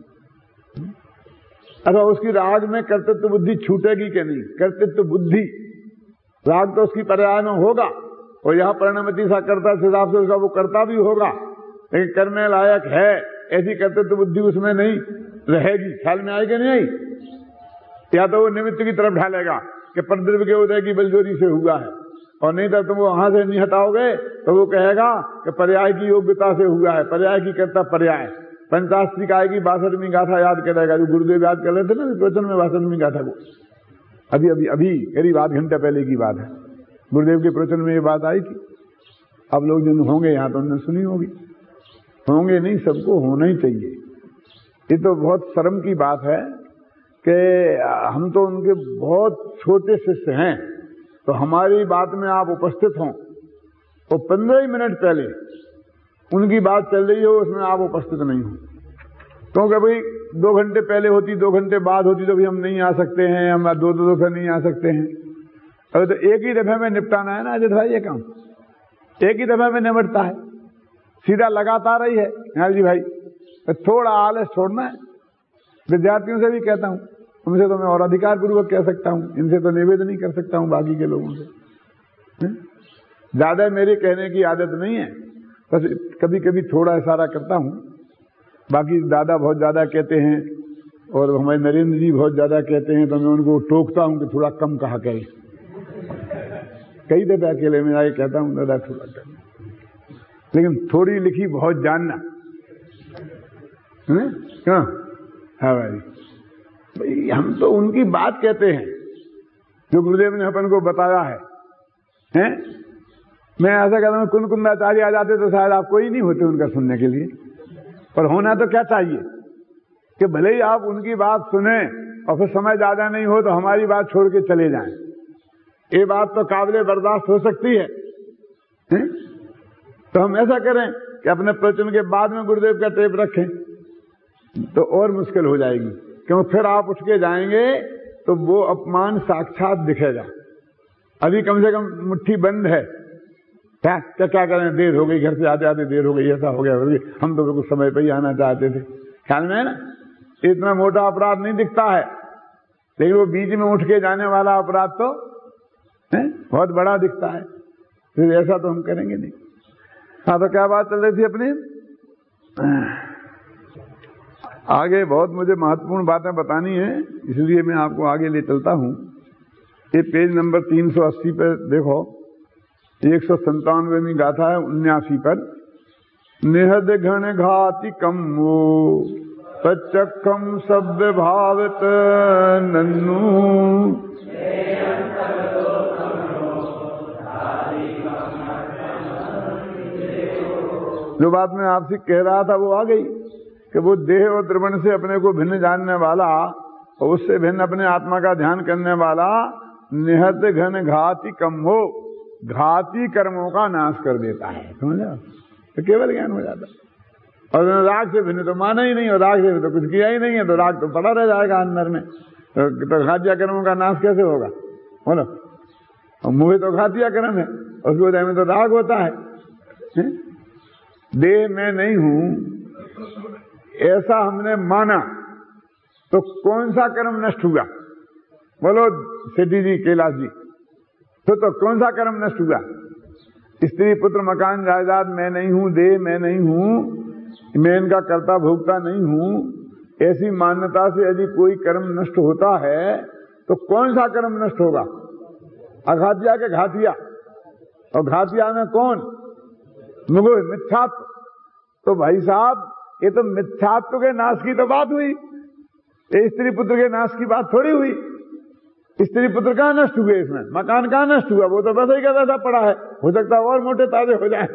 अथवा उसकी राग में कर्तृत्व बुद्धि छूटेगी कि नहीं? कर्तृत्व बुद्धि राग तो उसकी पर्याय में होगा और यहाँ परिणमति सा करता इस हिसाब से उसका वो करता भी होगा, लेकिन करने लायक है ऐसी कर्तृत्व बुद्धि उसमें नहीं रहेगी। ख्याल में आएगी नहीं आई? या तो वो निमित्त की तरफ ढालेगा कि परद्रव्य के उदय की बलजोरी से हुआ है, और नहीं तो तुम वहां से नहीं हटाओगे तो वो कहेगा कि पर्याय की योग्यता से हुआ है, पर्याय की करता पर्याय। पंचास्त्री का आएगी 62वीं गाथा याद करेगा, जो गुरुदेव याद कर रहे थे ना प्रवचन में 62वीं गाथा को, अभी करीब आध घंटे पहले की बात है, गुरुदेव के प्रवचन में ये बात आई थी। अब लोग जिन होंगे यहाँ तो उन्होंने सुनी होगी, होंगे नहीं, सबको होना ही चाहिए। ये तो बहुत शर्म की बात है कि हम तो उनके बहुत छोटे शिष्य हैं, तो हमारी बात में आप उपस्थित हों तो 15 मिनट पहले उनकी बात चल रही हो उसमें आप उपस्थित नहीं हो, क्योंकि भाई 2 घंटे पहले होती 2 घंटे बाद होती तो भी हम नहीं आ सकते हैं, हम 2 दफे नहीं आ सकते हैं। अरे तो एक ही दफे में निपटाना है ना अजय भाई, ये काम एक ही दफे में निपटता है, सीधा लगातार ही है। हाँ जी भाई, थोड़ा आलस छोड़ना है। विद्यार्थियों से भी कहता हूं, उनसे तो मैं और अधिकार पूर्वक कह सकता हूं, इनसे तो निवेदन नहीं कर सकता हूं बाकी के लोगों से। ज्यादा मेरे कहने की आदत नहीं है, बस कभी कभी थोड़ा इशारा करता हूँ। बाकी दादा बहुत ज्यादा कहते हैं और हमारे नरेंद्र जी बहुत ज्यादा कहते हैं, तो मैं उनको टोकता हूँ कि थोड़ा कम कहा करें। कई दफे अकेले में आके कहता हूँ दादा थोड़ा कम, लेकिन थोड़ी लिखी बहुत जानना है क्यों? हाँ भाई, हम तो उनकी बात कहते हैं जो गुरुदेव ने अपन को बताया है, हैं? मैं ऐसा कहता हूँ कुंदाचार्य आ जाते तो शायद आप कोई नहीं होते उनका सुनने के लिए। पर होना तो क्या चाहिए कि भले ही आप उनकी बात सुने और फिर समय ज्यादा नहीं हो तो हमारी बात छोड़ के चले जाएं। ये बात तो काबिले बर्दाश्त हो सकती है, हैं? तो हम ऐसा करें कि अपने प्रवचन के बाद में गुरुदेव का टेप रखें, तो और मुश्किल हो जाएगी, क्योंकि फिर आप उठ के जाएंगे तो वो अपमान साक्षात दिखेगा। अभी कम से कम मुट्ठी बंद है, क्या क्या क्या करें, देर हो गई, घर से आते आते देर हो गई, ऐसा हो गया, हम तो बिल्कुल समय पर ही आना चाहते थे। ख्याल में है ना, इतना मोटा अपराध नहीं दिखता है, लेकिन वो बीच में उठ के जाने वाला अपराध तो है बहुत बड़ा दिखता है। फिर ऐसा तो हम करेंगे नहीं। हाँ, तो क्या बात चल रही थी अपनी? आगे बहुत मुझे महत्वपूर्ण बातें बतानी है, इसलिए मैं आपको आगे ले चलता हूं। ये पेज नंबर 380 पर देखो, 197वीं गाथा है 79 पर। निहद घन घाति कम्मो तच्चखम सभ्य भावत नन्नू। जो बात मैं आपसे कह रहा था वो आ गई कि वो देह और द्रवण से अपने को भिन्न जानने वाला और उससे भिन्न अपने आत्मा का ध्यान करने वाला निहत घन घाति कम्मो, घाती कर्मों का नाश कर देता है। समझा? तो केवल ज्ञान हो जाता है। और राग से भिन्न तो माना ही नहीं, और राग से तो कुछ किया ही नहीं है, तो राग तो पड़ा रह जाएगा अंदर में। तो घातिया कर्मों का नाश कैसे होगा? बोलो, मुझे तो घातिया कर्म है, उसके हृदय में तो राग होता है। देह में नहीं हूं ऐसा हमने माना तो कौन सा कर्म नष्ट हुआ? बोलो सेठी जी, कैलाश जी, तो कौन सा कर्म नष्ट हुआ? स्त्री पुत्र मकान जायदाद मैं नहीं हूं, देह मैं नहीं हूं, मैं इनका कर्ता भोक्ता नहीं हूं, ऐसी मान्यता से यदि कोई कर्म नष्ट होता है तो कौन सा कर्म नष्ट होगा? अघातिया के घातिया, और घातिया में कौन? मुगो मिथ्यात्व। तो भाई साहब, ये तो मिथ्यात्व के नाश की तो बात हुई, ये स्त्री पुत्र के नाश की बात थोड़ी हुई। स्त्री पुत्र कहां नष्ट हुए इसमें? मकान कहां नष्ट हुआ? वो तो वैसा ही का वैसा पड़ा है, हो सकता है और मोटे ताजे हो जाए।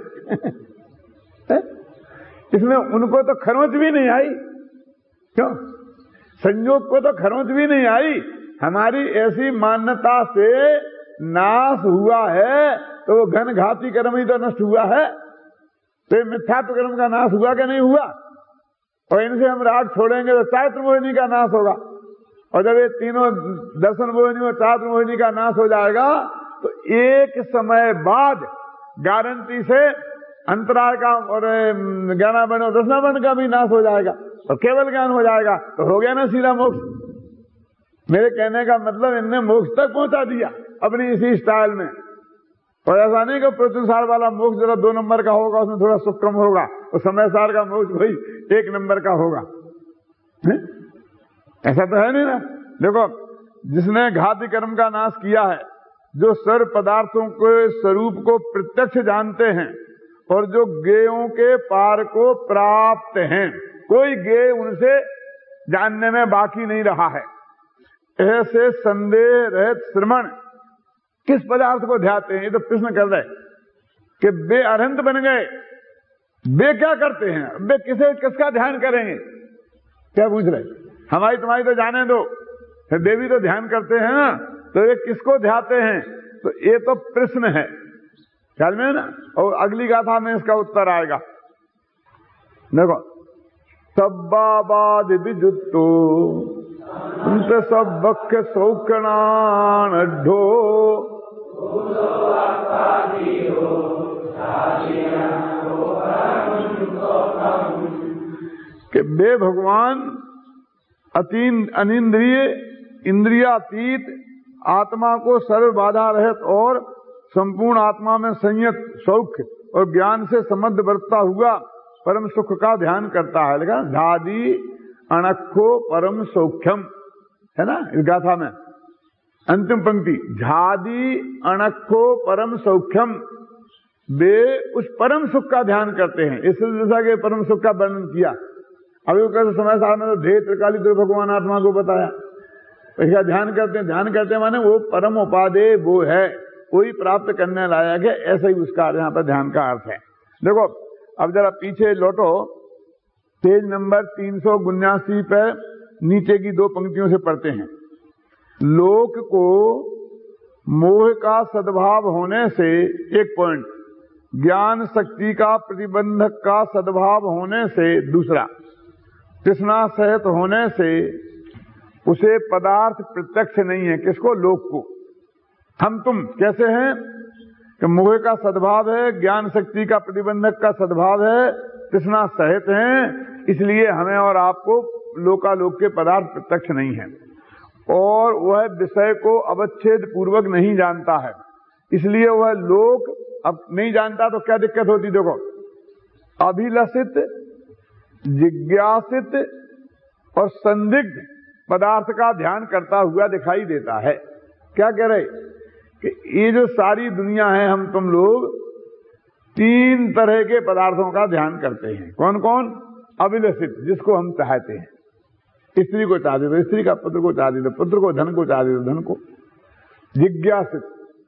इसमें उनको तो खरोंच भी नहीं आई। क्यों? संयोग को तो खरोंच भी नहीं आई। हमारी ऐसी मान्यता से नाश हुआ है, तो वो घन घाती कर्म ही तो नष्ट हुआ है। तो मिथ्यात्व कर्म का नाश हुआ कि नहीं हुआ? और इनसे हम राग छोड़ेंगे तो चारित्र मोहिनी का नाश होगा। और जब ये तीनों दर्शन मोहिनी और चारित्र मोहिनी का नाश हो जाएगा तो एक समय बाद गारंटी से अंतराल का और ज्ञानावरण और दर्शनावरण का भी नाश हो जाएगा और केवल ज्ञान हो जाएगा। तो हो गया ना सीधा मोक्ष। मेरे कहने का मतलब, इनने मोक्ष तक पहुंचा दिया अपनी इसी स्टाइल में। और ऐसा नहीं कि प्रत्युसार वाला मोक्ष जरा 2 नंबर का होगा, उसमें थोड़ा सुख कम होगा, और समय सार का मोक्ष भाई 1 नंबर का होगा। ऐसा तो है नहीं ना। देखो, जिसने घाती कर्म का नाश किया है, जो सर्व पदार्थों के स्वरूप को प्रत्यक्ष जानते हैं और जो ज्ञेयों के पार को प्राप्त हैं, कोई ज्ञेय उनसे जानने में बाकी नहीं रहा है, ऐसे संदेह रहित श्रमण किस पदार्थ को ध्याते हैं? ये तो प्रश्न कर रहे कि बे अरहंत बन गए, बे क्या करते हैं? बे किसका ध्यान करेंगे? क्या पूछ रहे? हमारी तुम्हारी तो जाने दो, देवी तो ध्यान करते हैं ना, तो ये किसको ध्याते हैं? तो ये तो प्रश्न है, ख्याल में है ना। और अगली गाथा में इसका उत्तर आएगा। देखो, सब्बाबाद विजुत्तो उनत सब बक्ष सौकणान अड्ढो कि बे भगवान अनिंद्रिय इंद्रियातीत आत्मा को सर्व बाधा रहित और संपूर्ण आत्मा में संयत सौख्य और ज्ञान से समृद्ध बरतता हुआ परम सुख का ध्यान करता है। लिखा झादी अणखो परम सौख्यम, है ना इस गाथा में अंतिम पंक्ति, झादी अणखो परम सौख्यम। वे उस परम सुख का ध्यान करते हैं। इस जैसा के परम सुख का वर्णन किया। अभी कैसे समय सार में तो ध्येय त्रिकाली भगवान आत्मा को बताया, इसका ध्यान करते हैं। ध्यान करते हैं माने वो परम उपादेय वो है, कोई प्राप्त करने लायक है, ऐसा ही उसका यहाँ पर ध्यान का अर्थ है। देखो अब जरा पीछे लौटो, पेज नंबर 379 पे नीचे की 2 पंक्तियों से पढ़ते हैं। लोक को मोह का सद्भाव होने से, एक पॉइंट, ज्ञान शक्ति का प्रतिबंधक का सद्भाव होने से, दूसरा, तृष्णा सहित होने से उसे पदार्थ प्रत्यक्ष नहीं है। किसको? लोक को। हम तुम कैसे हैं कि मोह का सद्भाव है, ज्ञान शक्ति का प्रतिबंधक का सद्भाव है, तृष्णा सहित हैं, इसलिए हमें और आपको लोकालोक के पदार्थ प्रत्यक्ष नहीं है। और वह विषय को अवच्छेद पूर्वक नहीं जानता है, इसलिए वह लोक अब नहीं जानता। तो क्या दिक्कत होती? देखो, अभिलषित, जिज्ञासित और संदिग्ध पदार्थ का ध्यान करता हुआ दिखाई देता है। क्या कह रहे कि ये जो सारी दुनिया है, हम तुम लोग 3 तरह के पदार्थों का ध्यान करते हैं। कौन कौन? अभिलषित, जिसको हम चाहते हैं। स्त्री को चाहते तो स्त्री का, पुत्र को चाहते तो पुत्र को, धन को चाहते तो धन को। जिज्ञासित,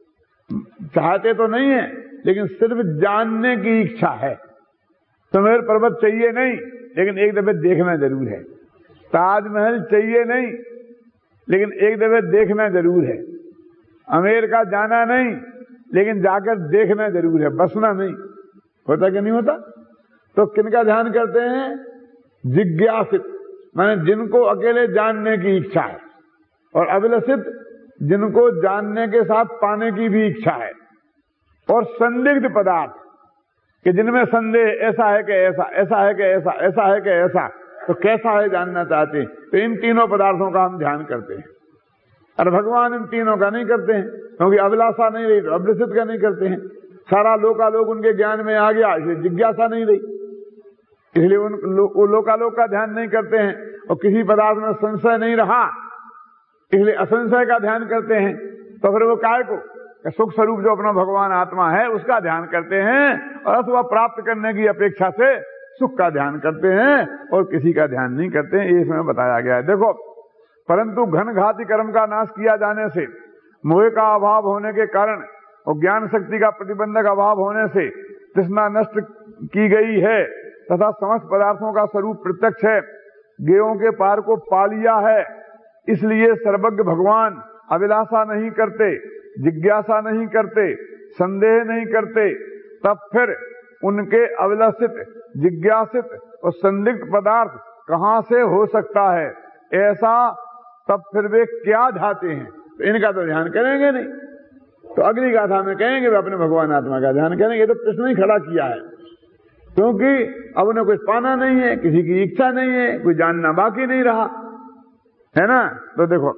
चाहते तो नहीं है लेकिन सिर्फ जानने की इच्छा है। सुमेर पर्वत चाहिए नहीं लेकिन एक दफे देखना जरूर है। ताजमहल चाहिए नहीं लेकिन एक दफे देखना जरूर है। अमेरिका जाना नहीं लेकिन जाकर देखना जरूर है, बसना नहीं। होता कि नहीं होता? तो किनका ध्यान करते हैं? जिज्ञासित, माने जिनको अकेले जानने की इच्छा है, और अभिलषित, जिनको जानने के साथ पाने की भी इच्छा है, और संदिग्ध पदार्थ कि जिनमें संदेह, ऐसा है कि ऐसा, ऐसा है कि ऐसा, ऐसा है कि ऐसा, तो कैसा है जानना चाहते हैं। तो इन तीनों पदार्थों का हम ध्यान करते हैं। और भगवान इन तीनों का नहीं करते हैं, क्योंकि अभिलाषा नहीं रही तो अभिलषित का नहीं करते हैं। सारा लोकालोक उनके ज्ञान में आ गया, इसलिए जिज्ञासा नहीं रही, इसलिए वो लोकालोक का ध्यान नहीं करते हैं। और किसी पदार्थ में संशय नहीं रहा, इसलिए असंशय का ध्यान करते हैं। तो फिर वो काय को सुख स्वरूप जो अपना भगवान आत्मा है उसका ध्यान करते हैं, और अथवा प्राप्त करने की अपेक्षा से सुख का ध्यान करते हैं, और किसी का ध्यान नहीं करते हैं। ये इसमें बताया गया है। देखो, परंतु घन घाती कर्म का नाश किया जाने से, मोह का अभाव होने के कारण और ज्ञान शक्ति का प्रतिबंधक अभाव होने से तृष्णा नष्ट की गई है, तथा समस्त पदार्थों का स्वरूप प्रत्यक्ष है। गेयों के पार को पा लिया है, इसलिए सर्वज्ञ भगवान अभिलाषा नहीं करते, जिज्ञासा नहीं करते, संदेह नहीं करते। तब फिर उनके अभिलषित, जिज्ञासित और संदिग्ध पदार्थ कहां से हो सकता है ऐसा? तब फिर वे क्या चाहते हैं? तो इनका तो ध्यान करेंगे नहीं। तो अगली गाथा में कहेंगे वे अपने भगवान आत्मा का ध्यान करेंगे। तो प्रश्न ही खड़ा किया है, क्योंकि अब उन्हें कुछ पाना नहीं है, किसी की इच्छा नहीं है, कोई जानना बाकी नहीं रहा है ना। तो देखो,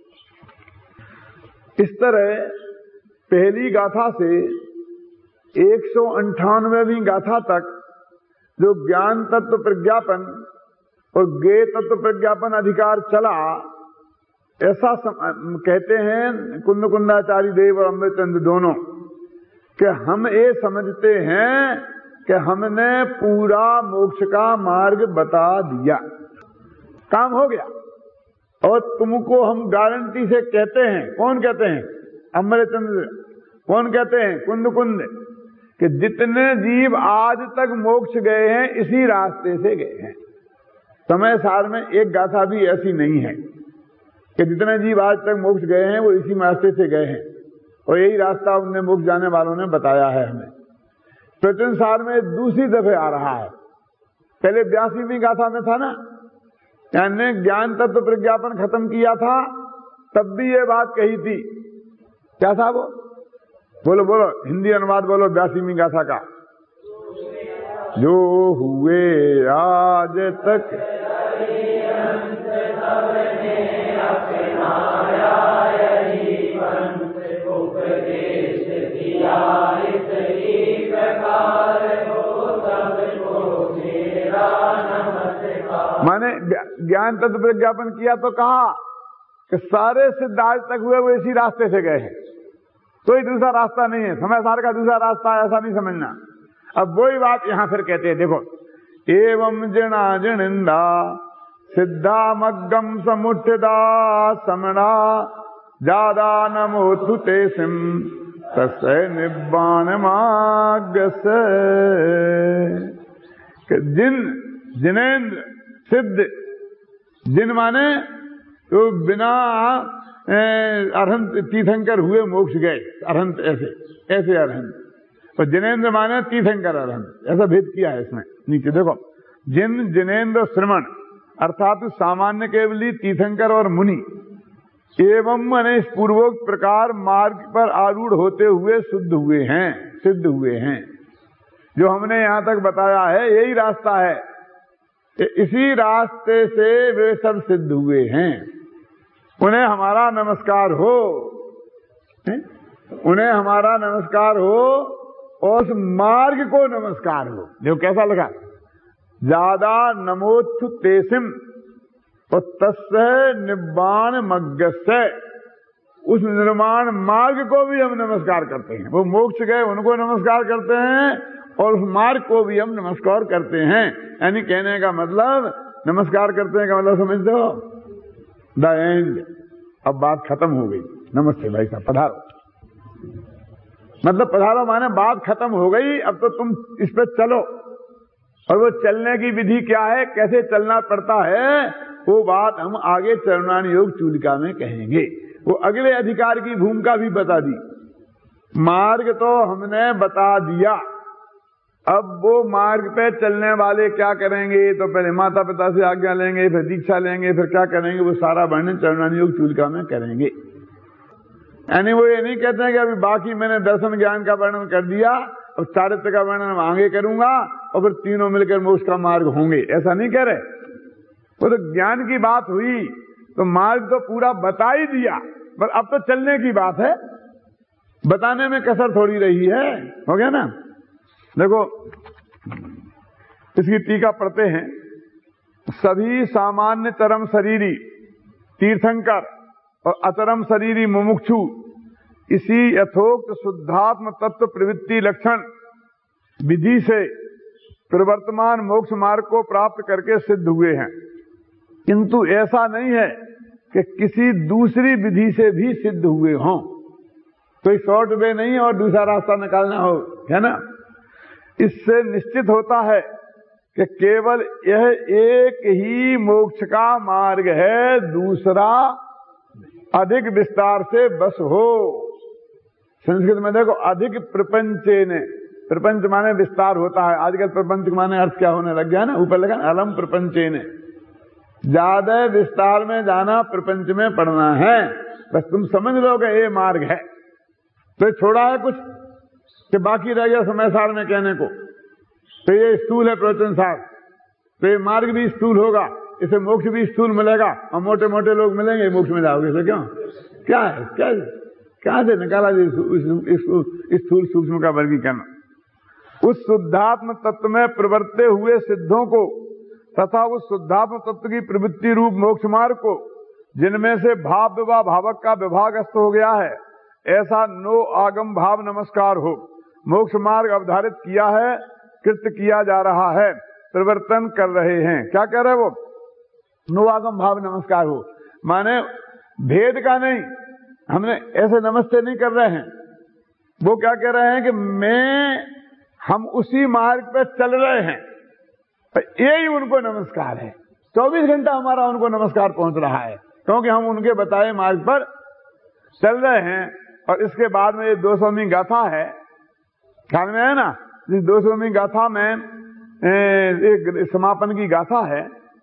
इस तरह पहली गाथा से 198वीं गाथा तक जो ज्ञान तत्व प्रज्ञापन और ज्ञेय तत्व प्रज्ञापन अधिकार चला, ऐसा कहते हैं कुंद कुंदाचार्य देव और अमृतचंद दोनों, कि हम ये समझते हैं कि हमने पूरा मोक्ष का मार्ग बता दिया, काम हो गया। और तुमको हम गारंटी से कहते हैं, कौन कहते हैं? अमृतचंद्र। कौन कहते हैं? कुंद कुंद, कि जितने जीव आज तक मोक्ष गए हैं इसी रास्ते से गए हैं। समय सार में एक गाथा भी ऐसी नहीं है कि जितने जीव आज तक मोक्ष गए हैं वो इसी रास्ते से गए हैं, और यही रास्ता उनने मोक्ष जाने वालों ने बताया है हमें। प्रचन सार में दूसरी दफे आ रहा है। पहले 82वीं गाथा में था ना, यानी ज्ञान तत्व प्रज्ञापन खत्म किया था, तब भी ये बात कही थी। क्या था वो? बोलो बोलो, हिंदी अनुवाद बोलो 82वीं गाथा का। जो हुए आज तक माने ज्ञान तत्व प्रज्ञापन किया तो कहा कि सारे सिद्ध आज तक हुए वो इसी रास्ते से गए हैं, कोई दूसरा रास्ता नहीं है, समय सार का दूसरा रास्ता है ऐसा नहीं समझना। अब वही बात यहां फिर कहते हैं, देखो एवं जिणा जिणिंदा सिद्धा मग्गम समुठदा समणा ज्यादा नमोतु ते सिम तस्य निब्बाण मार्गस्य। जिनेन्द्र सिद्ध, जिन माने तो बिना अरहंत तीर्थंकर हुए मोक्ष गए, अरहंत ऐसे अरहंत, और जिनेन्द्र माने तीर्थंकर अरहंत, ऐसा भेद किया है इसमें नीचे देखो। जिनेन्द्र श्रवण अर्थात सामान्य केवली तीर्थंकर और मुनि एवं माने इस पूर्वोक्त प्रकार मार्ग पर आरूढ़ होते हुए सिद्ध हुए हैं। जो हमने यहां तक बताया है यही रास्ता है, इसी रास्ते से वे सब सिद्ध हुए हैं। उन्हें हमारा नमस्कार हो, उन्हें हमारा नमस्कार हो और उस मार्ग को नमस्कार हो। देखो कैसा लगा, ज्यादा नमोत्थु तेसिम और तस्य निब्बाण मग्गस्य, उस निर्माण मार्ग को भी हम नमस्कार करते हैं। वो मोक्ष गए उनको नमस्कार करते हैं और उस मार्ग को भी हम नमस्कार करते हैं। यानी कहने का मतलब, नमस्कार करते हैं का मतलब समझते हो, द एंड। अब बात खत्म हो गई, नमस्ते भाई साहब पधारो, मतलब पधारो माने बात खत्म हो गई, अब तो तुम इस पे चलो। और वो चलने की विधि क्या है, कैसे चलना पड़ता है, वो बात हम आगे चरणान योग चूलिका में कहेंगे। वो अगले अधिकार की भूमिका भी बता दी, मार्ग तो हमने बता दिया, अब वो मार्ग पे चलने वाले क्या करेंगे, तो पहले माता पिता से आज्ञा लेंगे, फिर दीक्षा लेंगे, फिर क्या करेंगे, वो सारा वर्णन चरणान योग चूलिका में करेंगे। यानी वो ये नहीं कहते हैं कि अभी बाकी मैंने दर्शन ज्ञान का वर्णन कर दिया, अब चारित्र का वर्णन आगे करूंगा और फिर तीनों मिलकर मोक्ष का मार्ग होंगे, ऐसा नहीं कह रहे। वो तो ज्ञान की बात हुई तो मार्ग तो पूरा बता ही दिया, पर अब तो चलने की बात है, बताने में कसर थोड़ी रही है, हो गया ना। देखो इसकी टीका पढ़ते हैं। सभी सामान्य चरम शरीरी तीर्थंकर और अचरम शरीरी मुमुक्षु इसी यथोक्त शुद्धात्म तत्व प्रवृत्ति लक्षण विधि से प्रवर्तमान मोक्ष मार्ग को प्राप्त करके सिद्ध हुए हैं, किंतु ऐसा नहीं है कि किसी दूसरी विधि से भी सिद्ध हुए हों। कोई शॉर्ट वे नहीं और दूसरा रास्ता निकालना हो, है ना। इससे निश्चित होता है कि केवल यह एक ही मोक्ष का मार्ग है, दूसरा अधिक विस्तार से बस हो। संस्कृत में देखो अधिक प्रपंचेन, प्रपंच माने विस्तार होता है, आजकल प्रपंच माने अर्थ क्या होने लग गया ना, ऊपर लगा अलम प्रपंचेन, ज्यादा विस्तार में जाना, प्रपंच में पढ़ना है, बस तुम समझ लो कि ये मार्ग है। तो छोड़ा है कुछ कि बाकी रह गया समय सार में कहने को, तो ये स्थूल है प्रवचन सार, तो ये मार्ग भी स्थूल होगा, इसे मोक्ष भी स्थूल मिलेगा और मोटे मोटे लोग मिलेंगे, मोक्ष में जाओगे। तो क्यों, क्या है, क्या से निकाला स्थूल सूक्ष्म का वर्गीकरण। उस शुद्धात्म तत्व में प्रवर्ते हुए सिद्धों को तथा उस शुद्धात्म तत्व की प्रवृत्ति रूप मोक्ष मार्ग को, जिनमें से भाव विवाह भावक का विभागस्त हो गया है, ऐसा नो आगम भाव नमस्कार हो मोक्ष मार्ग अवधारित किया है, कृत्य किया जा रहा है, परिवर्तन कर रहे हैं। क्या कह रहे वो, नो आगम भाव नमस्कार हो माने भेद का नहीं, हमने ऐसे नमस्ते नहीं कर रहे हैं। वो क्या कह रहे हैं कि हम उसी मार्ग पर चल रहे हैं, यही उनको नमस्कार है। 24 घंटा हमारा उनको नमस्कार पहुंच रहा है, क्योंकि हम उनके बताए मार्ग पर चल रहे हैं। और इसके बाद में ये 200वीं गाथा है, ख्याल में है ना, जिस 200वीं गाथा में एक समापन की गाथा है,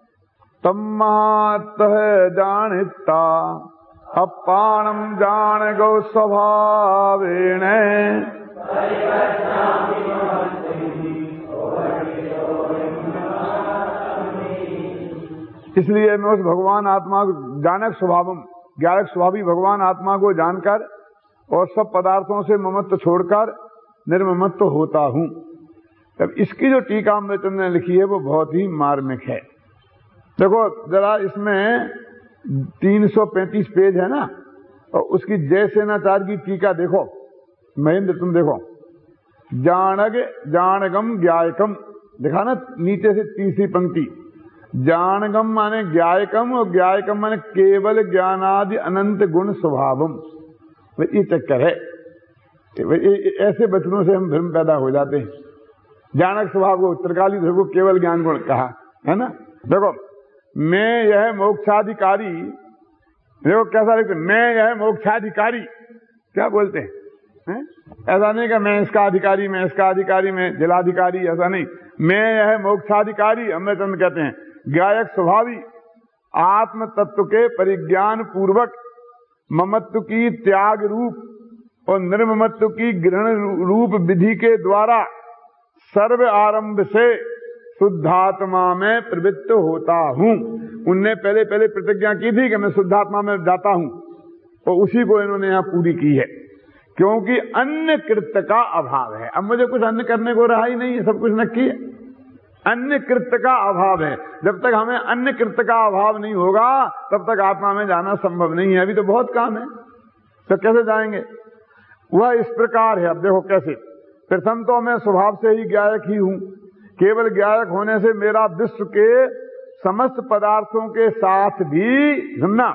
तम्मात जानिता अपाणम जान गौ स्वभावेण, इसलिए मैं उस भगवान आत्मा को जानक स्वभावम, ज्ञानक स्वभावी भगवान आत्मा को जानकर और सब पदार्थों से ममत्व छोड़कर निर्ममत्व होता हूं। तब इसकी जो टीका अमृतचंद्र ने लिखी है वो बहुत ही मार्मिक है। देखो जरा, इसमें 335 पेज है ना, और उसकी जयसेनाचार्य की टीका देखो। महेंद्र तुम देखो, जानगम ज्ञायकम देखा ना, नीचे से तीसरी पंक्ति। जानगम माने ज्ञायकम, और ज्ञायकम माने केवल ज्ञानादि अनंत गुण स्वभावम। ये चक्कर है, ऐसे वचनों से हम भ्रम पैदा हो जाते हैं। जानक स्वभाव को त्रिकाली को केवल ज्ञान गुण कहा है ना। देखो, मैं यह मोक्षाधिकारी, देखो कैसा लिखते, मैं यह मोक्षाधिकारी, क्या बोलते हैं? ऐसा नहीं कि मैं इसका अधिकारी, मैं इसका अधिकारी, मैं जिलाधिकारी, ऐसा नहीं। मैं यह मोक्षाधिकारी, अमृतचंद्र कहते हैं, गायक स्वभावी, आत्म तत्व के परिज्ञान पूर्वक ममत्व की त्याग रूप और निर्ममत्व की ग्रहण रूप विधि के द्वारा सर्व आरंभ से शुद्धात्मा में प्रवृत्त होता हूं। उनने पहले प्रतिज्ञा की थी कि मैं शुद्धात्मा में जाता हूं, और उसी को इन्होंने यहां पूरी की है, क्योंकि अन्य कृत्य का अभाव है। अब मुझे कुछ अन्य करने को रहा ही नहीं है, सब कुछ नक्की है। अन्य कृत्य का अभाव है। जब तक हमें अन्य कृत्य का अभाव नहीं होगा तब तक आत्मा में जाना संभव नहीं है। अभी तो बहुत काम है, तो कैसे जाएंगे? वह इस प्रकार है। अब देखो कैसे। प्रथम तो मैं स्वभाव से ही ज्ञायक ही हूं। केवल ज्ञायक होने से मेरा विश्व के समस्त पदार्थों के साथ भी सुनना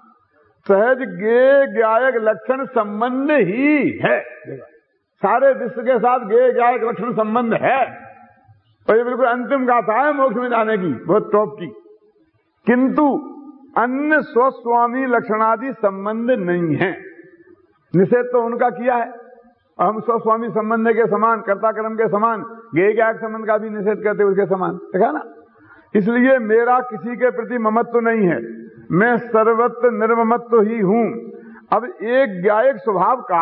सहज ज्ञेय ज्ञायक लक्षण संबंध ही है। सारे विश्व के साथ ज्ञेय ज्ञायक लक्षण संबंध है, और ये बिल्कुल अंतिम गाथा है मोक्ष में जाने की, बहुत टॉप की। किंतु अन्य स्वस्वामी लक्षणादि संबंध नहीं है। निषेध तो उनका किया है, और हम स्वस्वामी संबंध के समान, कर्ता कर्म के समान, ज्ञेय ज्ञायक संबंध का भी निषेध करते उसके समान, देखा ना। इसलिए मेरा किसी के प्रति ममत्व नहीं है, मैं सर्वत्र निर्ममत्व ही हूं। अब एक ज्ञायक स्वभाव का,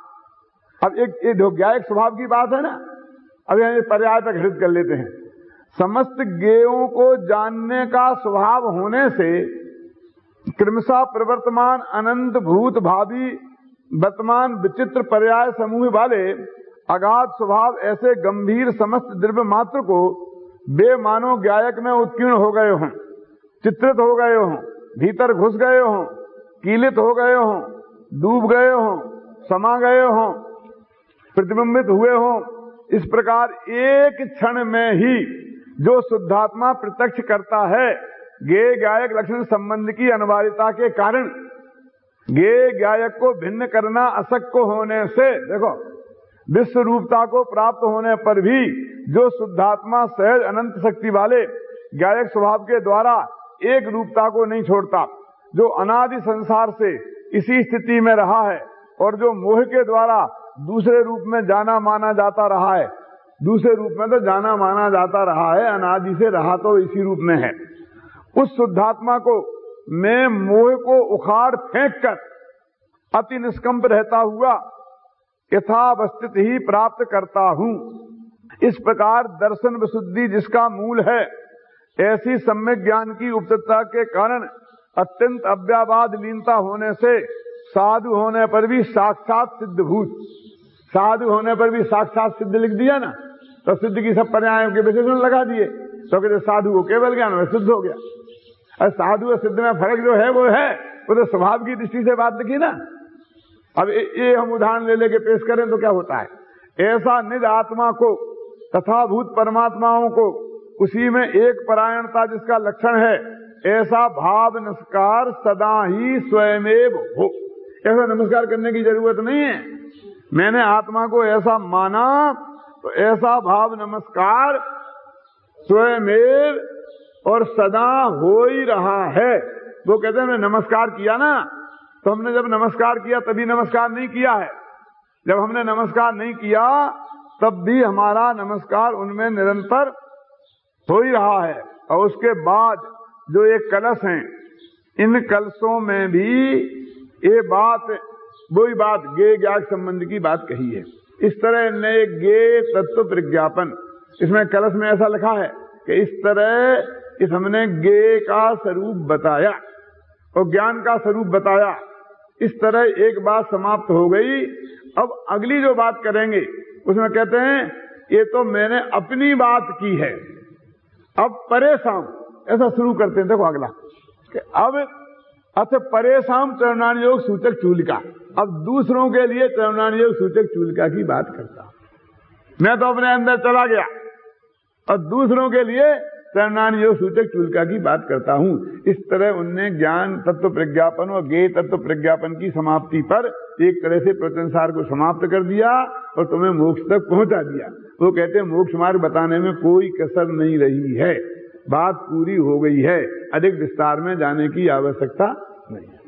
अब एक ज्ञायक स्वभाव की बात है ना, अब यहां पर्याय तक हृदय कर लेते हैं। समस्त ज्ञेयों को जानने का स्वभाव होने से क्रमशः प्रवर्तमान अनंत भूत भावी वर्तमान विचित्र पर्याय समूह वाले अगाध स्वभाव ऐसे गंभीर समस्त द्रव्य मात्र को बेमानो ज्ञायक में उत्कीर्ण हो गए हों, चित्रित हो गए हों, भीतर घुस गए हों, कीलित हो गए हों, डूब गए हों, समा गए हों, प्रतिबिंबित हुए हों। इस प्रकार एक क्षण में ही जो शुद्धात्मा प्रत्यक्ष करता है, ज्ञेय ज्ञायक लक्षण संबंध की अनिवार्यता के कारण ज्ञेय ज्ञायक को भिन्न करना अशक्य होने से, देखो, विश्व रूपता को प्राप्त होने पर भी जो शुद्धात्मा सहज अनंत शक्ति वाले ज्ञायक स्वभाव के द्वारा एक रूपता को नहीं छोड़ता, जो अनादि संसार से इसी स्थिति में रहा है और जो मोह के द्वारा दूसरे रूप में जाना माना जाता रहा है, दूसरे रूप में तो जाना माना जाता रहा है, अनादि से रहा तो इसी रूप में है, उस शुद्धात्मा को मैं मोह को उखाड़ फेंक कर अति निष्कंप रहता हुआ यथावस्थित ही प्राप्त करता हूं। इस प्रकार दर्शन विशुद्धि जिसका मूल है, ऐसी सम्यक ज्ञान की उपस्थितता के कारण अत्यंत अव्यावाद लीनता होने से साधु होने पर भी साक्षात सिद्धभूत, साधु होने पर भी साक्षात सिद्ध लिख दिया ना, तो सिद्ध की सब पर्यायों के विशेषण लगा दिए, तो कहते साधु को केवल ज्ञान में सिद्ध हो गया। और साधु और सिद्ध में फर्क जो है वो है, वो तो स्वभाव की दृष्टि से बात लिखी ना। अब ये हम उदाहरण ले लेके पेश करें तो क्या होता है, ऐसा निज आत्मा को तथा भूत परमात्माओं को उसी में एक परायणता जिसका लक्षण है, ऐसा भाव नमस्कार सदा ही स्वयमेव हो। ऐसा नमस्कार करने की जरूरत नहीं है, मैंने आत्मा को ऐसा माना तो ऐसा भाव नमस्कार स्वयमेव और सदा हो ही रहा है। वो कहते हैं नमस्कार किया ना, तो हमने जब नमस्कार किया तभी नमस्कार नहीं किया है, जब हमने नमस्कार नहीं किया तब भी हमारा नमस्कार उनमें निरंतर हो ही रहा है। और उसके बाद जो ये कलश हैं, इन कलशों में भी ये बात, वही बात ज्ञेय ज्ञायक संबंध की बात कही है। इस तरह नए ज्ञेय तत्व प्रज्ञापन, इसमें कलश में ऐसा लिखा है कि इस तरह हमने ज्ञेय का स्वरूप बताया और ज्ञान का स्वरूप बताया, इस तरह एक बात समाप्त हो गई। अब अगली जो बात करेंगे उसमें कहते हैं ये तो मैंने अपनी बात की है, अब परेशान, ऐसा शुरू करते हैं। देखो अगला कि अब अथ परेशान चरणान योग सूचक चूलिका, अब दूसरों के लिए चरणान योग सूचक चूलिका की बात करता हूं। मैं तो अपने अंदर चला गया और दूसरों के लिए चरणान योग सूचक चूलिका की बात करता हूं। इस तरह उनने ज्ञान तत्व प्रज्ञापन और ज्ञेय तत्व प्रज्ञापन की समाप्ति पर एक तरह से प्रत्यंसार को समाप्त कर दिया और तुम्हें मोक्ष तक पहुंचा दिया। वो कहते हैं मोक्ष मार्ग बताने में कोई कसर नहीं रही है, बात पूरी हो गई है, अधिक विस्तार में जाने की आवश्यकता नहीं है।